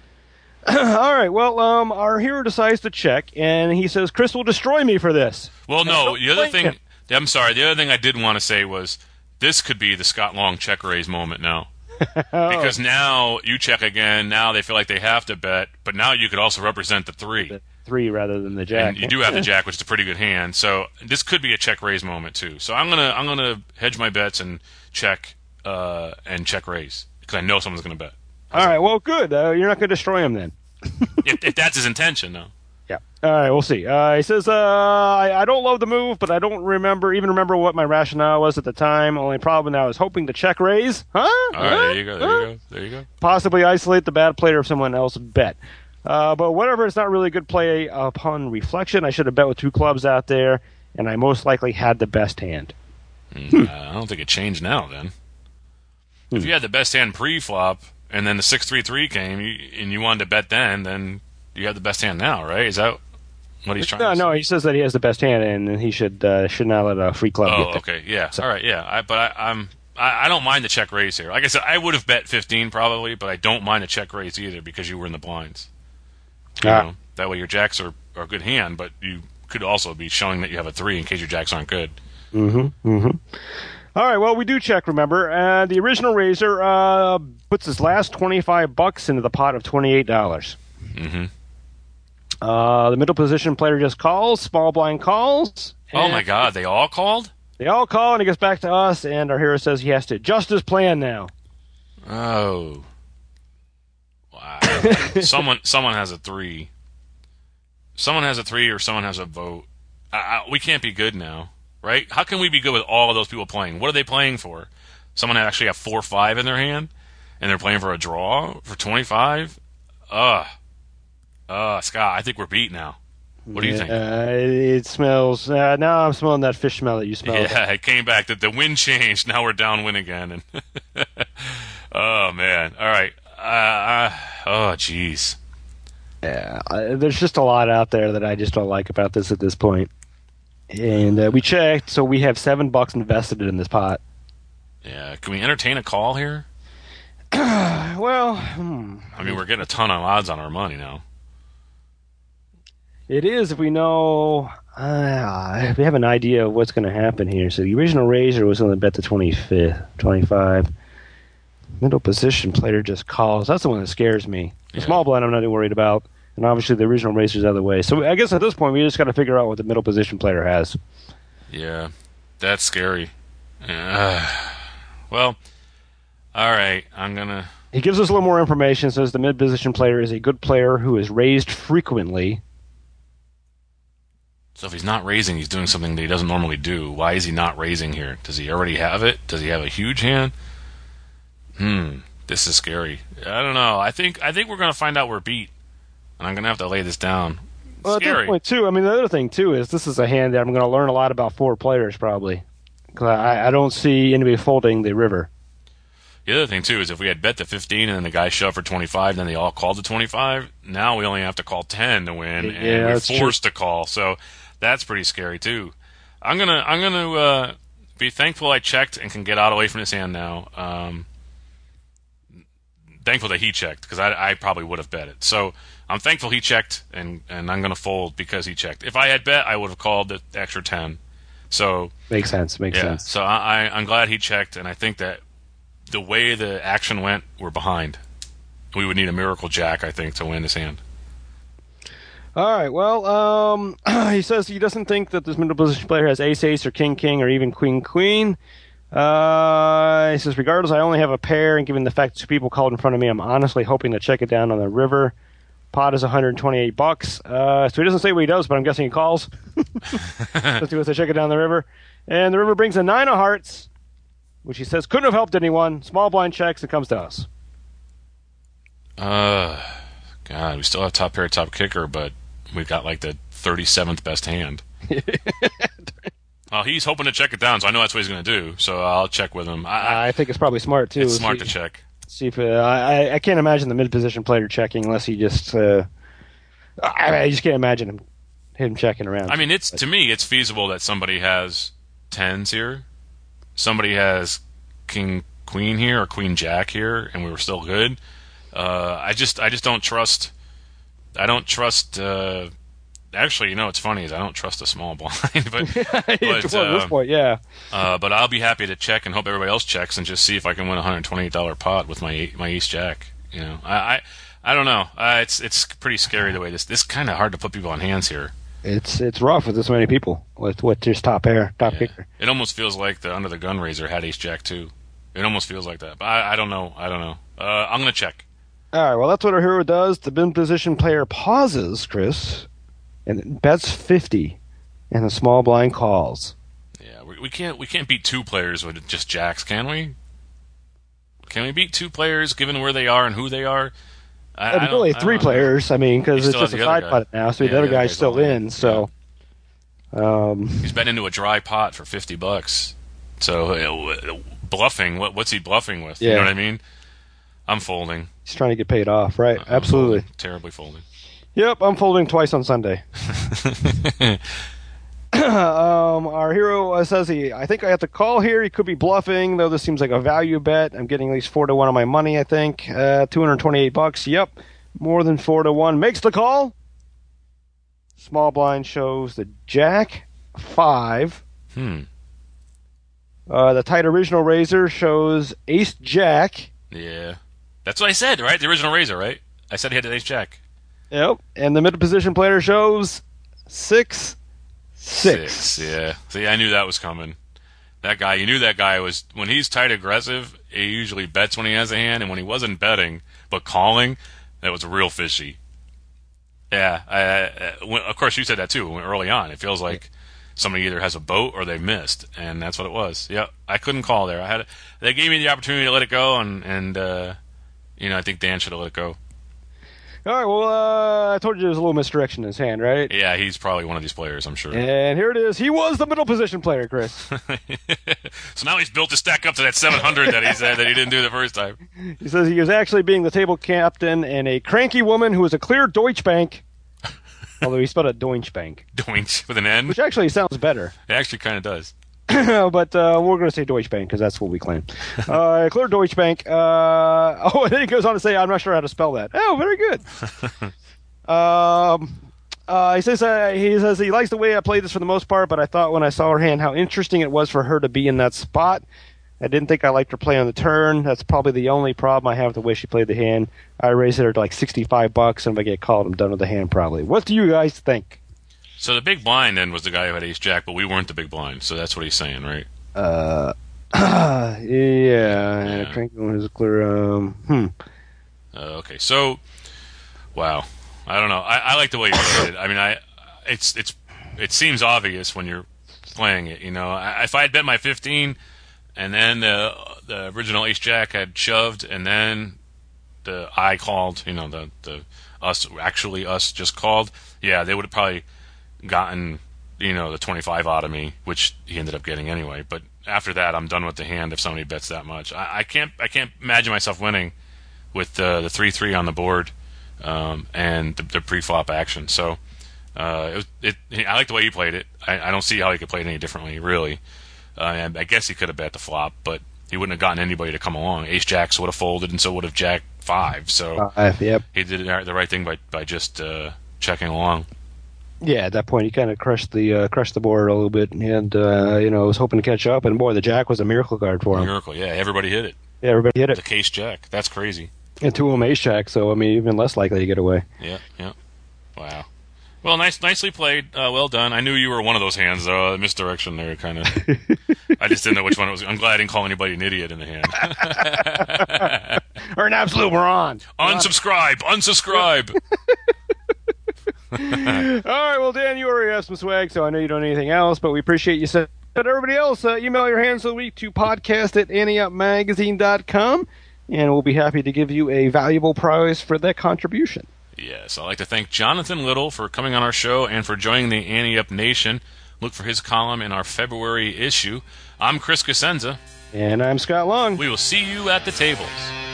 All right, well, our hero decides to check, and he says, Chris will destroy me for this. Well, no, the other thing, I'm sorry, the other thing I did want to say was this could be the Scott Long check raise moment now. Because now you check again, now they feel like they have to bet, but now you could also represent the 3. The 3 rather than the jack. And you do have the jack, which is a pretty good hand, so this could be a check raise moment too. So I'm gonna hedge my bets and check raise because I know someone's gonna bet. All right, well, good. You're not going to destroy him then. if that's his intention, though. Yeah. All right, we'll see. He says, I don't love the move, but I don't remember what my rationale was at the time. Only problem now is hoping to check raise. Huh? All right, there you go. Possibly isolate the bad player if someone else bet. But whatever, it's not really a good play upon reflection. I should have bet with 2 clubs out there, and I most likely had the best hand. I don't think it changed now, then. If you had the best hand pre-flop, and then the 6-3-3 came, and you wanted to bet then you have the best hand now, right? Is that what he's trying to say? No, he says that he has the best hand, and he should not let a free club get there. Okay, yeah. So. All right, yeah. I don't mind the check raise here. Like I said, I would have bet 15 probably, but I don't mind a check raise either because you were in the blinds. You know, that way your jacks are a good hand, but you could also be showing that you have a 3 in case your jacks aren't good. All right, well, we do check, remember. The original raiser puts his last $25 into the pot of $28. The middle position player just calls. Small blind calls. Oh, my God. They all called? They all call, and he gets back to us, and our hero says he has to adjust his plan now. Oh. Wow. Someone has a 3. Someone has a 3 or someone has a vote. We can't be good now. Right? How can we be good with all of those people playing? What are they playing for? Someone actually have 4-5 in their hand, and they're playing for a draw for 25? Scott, I think we're beat now. What do you think? It smells. Now I'm smelling that fish smell that you smelled. Yeah, it came back. The wind changed. Now we're downwind again. And oh man! All right. Oh jeez. Yeah, there's just a lot out there that I just don't like about this at this point. And we checked, so we have $7 invested in this pot. Yeah, can we entertain a call here? Well, I mean, we're getting a ton of odds on our money now. It is if we know, if we have an idea of what's going to happen here. So the original raiser was only bet to 25. Middle position player just calls. That's the one that scares me. The small blind I'm not worried about. And obviously the original raiser's out of the way. So I guess at this point we just got to figure out what the middle position player has. Yeah, that's scary. Well, all right, I'm going to... He gives us a little more information. Says the mid-position player is a good player who is raised frequently. So if he's not raising, he's doing something that he doesn't normally do. Why is he not raising here? Does he already have it? Does he have a huge hand? This is scary. I don't know. I think we're going to find out we're beat. And I'm going to have to lay this down. Well, scary. At this point, too, I mean, the other thing, too, is this is a hand that I'm going to learn a lot about 4 players, probably. Because I don't see anybody folding the river. The other thing, too, is if we had bet the 15 and then the guy shoved for 25, then they all called the 25, now we only have to call 10 to win, and we're forced to call. So that's pretty scary, too. I'm gonna be thankful I checked and can get out away from this hand now. thankful that he checked because I probably would have bet it. So I'm thankful he checked, and I'm going to fold because he checked. If I had bet, I would have called the extra 10. So makes sense. Makes sense. So I'm glad he checked, and I think that the way the action went, we're behind. We would need a miracle jack, I think, to win this hand. All right. Well, he says he doesn't think that this middle position player has ace-ace or king-king or even queen-queen. He says, regardless, I only have a pair, and given the fact that 2 people called in front of me, I'm honestly hoping to check it down on the river. Pot is $128. So he doesn't say what he does, but I'm guessing he calls. Let's do it to check it down the river. And the river brings a 9 of hearts, which he says couldn't have helped anyone. Small blind checks. It comes to us. God, we still have top pair, top kicker, but we've got like the 37th best hand. Well, he's hoping to check it down, so I know that's what he's going to do. So I'll check with him. I think it's probably smart too. It's smart to check. See if I can't imagine the mid position player checking unless he just. I just can't imagine him checking around. I mean, to me, it's feasible that somebody has 10s here, somebody has king queen here or queen jack here, and we were still good. I just don't trust. I don't trust. Actually, it's funny is I don't trust a small blind, but at this point, yeah. But I'll be happy to check and hope everybody else checks and just see if I can win a $128 pot with my ace jack. I don't know. It's pretty scary the way this kind of hard to put people on hands here. It's rough with this many people with just top kicker. It almost feels like the under the gun raiser had ace jack too. It almost feels like that, but I don't know. I'm gonna check. All right. Well, that's what our hero does. The mid position player pauses, Chris, and bets 50, and the small blind calls. Yeah, we can't beat 2 players with just jacks, can we? Can we beat 2 players given where they are and who they are? Really 3 players. I mean, because it's just a side pot now, so the other guy's still in. So he's betting into a dry pot for $50. So bluffing. What's he bluffing with? Yeah. You know what I mean? I'm folding. He's trying to get paid off, right? Absolutely. Folding. Terribly folding. Yep, I'm folding twice on Sunday. Our hero says I think I have to call here. He could be bluffing, though this seems like a value bet. I'm getting at least 4-1 on my money, I think. $228. Yep, more than 4-1. Makes the call. Small blind shows the jack 5. The tight original raiser shows ace jack. Yeah. That's what I said, right? The original raiser, right? I said he had the ace jack. Yep. And the middle position player shows 6. Yeah. See, I knew that was coming. You knew that guy was, when he's tight aggressive, he usually bets when he has a hand, and when he wasn't betting, but calling, that was real fishy. Yeah. Of course, you said that too early on. It feels like somebody either has a boat or they've missed, and that's what it was. Yep. I couldn't call there. They gave me the opportunity to let it go, and I think Dan should have let it go. All right, well, I told you there's a little misdirection in his hand, right? Yeah, he's probably one of these players, I'm sure. And here it is. He was the middle position player, Chris. So now he's built his stack up to that 700 that he said that he didn't do the first time. He says he was actually being the table captain and a cranky woman who was a clear Deutsche Bank. Although he spelled it Deutsche Bank. Deutsche with an N? Which actually sounds better. It actually kind of does. But we're going to say Deutsche Bank because that's what we claim. Clear Deutsche Bank. And then he goes on to say, I'm not sure how to spell that. Oh, very good. He says he likes the way I played this for the most part, but I thought when I saw her hand how interesting it was for her to be in that spot. I didn't think I liked her play on the turn. That's probably the only problem I have with the way she played the hand. I raised her to like $65, and if I get called, I'm done with the hand probably. What do you guys think? So the big blind then was the guy who had ace jack, but we weren't the big blind, so that's what he's saying, right? Yeah. And a cranky one is a clear. Okay, so wow, I don't know. I like the way you played it. I mean, it seems obvious when you're playing it. If I had bet my 15, and then the original ace jack had shoved, and then I called. Us just called. Yeah, they would have probably gotten the 25 out of me, which he ended up getting anyway. But after that, I'm done with the hand if somebody bets that much. I can't imagine myself winning with the 3-3 on the board and the pre-flop action. So I like the way he played it. I don't see how he could play it any differently, really. I guess he could have bet the flop, but he wouldn't have gotten anybody to come along. Ace Jacks would have folded, and so would have Jack 5. So yep. he did the right thing by just checking along. Yeah, at that point, he kind of crushed the board a little bit, and was hoping to catch up. And boy, the Jack was a miracle card for him. Miracle, yeah. Everybody hit it. Yeah, everybody hit it. The Case Jack. That's crazy. And 2 of them Ace Jack, so I mean, even less likely to get away. Yeah. Wow. Well, nicely played. Well done. I knew you were one of those hands, though. Misdirection there, kind of. I just didn't know which one it was. I'm glad I didn't call anybody an idiot in the hand. Or an absolute moron. Unsubscribe. All right, well, Dan, you already have some swag, so I know you don't need anything else, but we appreciate you saying that. Everybody else, email your hands of the week to podcast@anteupmagazine.com, and we'll be happy to give you a valuable prize for that contribution. Yes, I'd like to thank Jonathan Little for coming on our show and for joining the Ante Up Nation. Look for his column in our February issue. I'm Chris Cosenza. And I'm Scott Long. We will see you at the tables.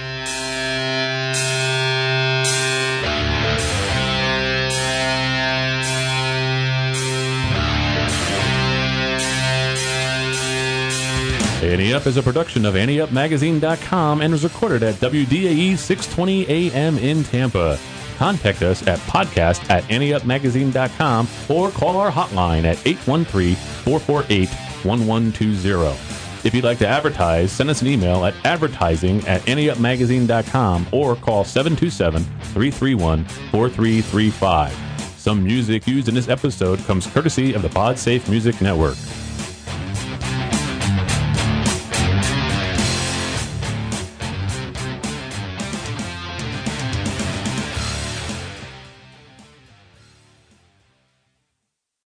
Ante Up is a production of AnteUpMagazine.com and was recorded at WDAE 620 AM in Tampa. Contact us at podcast@AnteUpMagazine.com or call our hotline at 813-448-1120. If you'd like to advertise, send us an email at advertising@AnteUpMagazine.com or call 727-331-4335. Some music used in this episode comes courtesy of the PodSafe Music Network.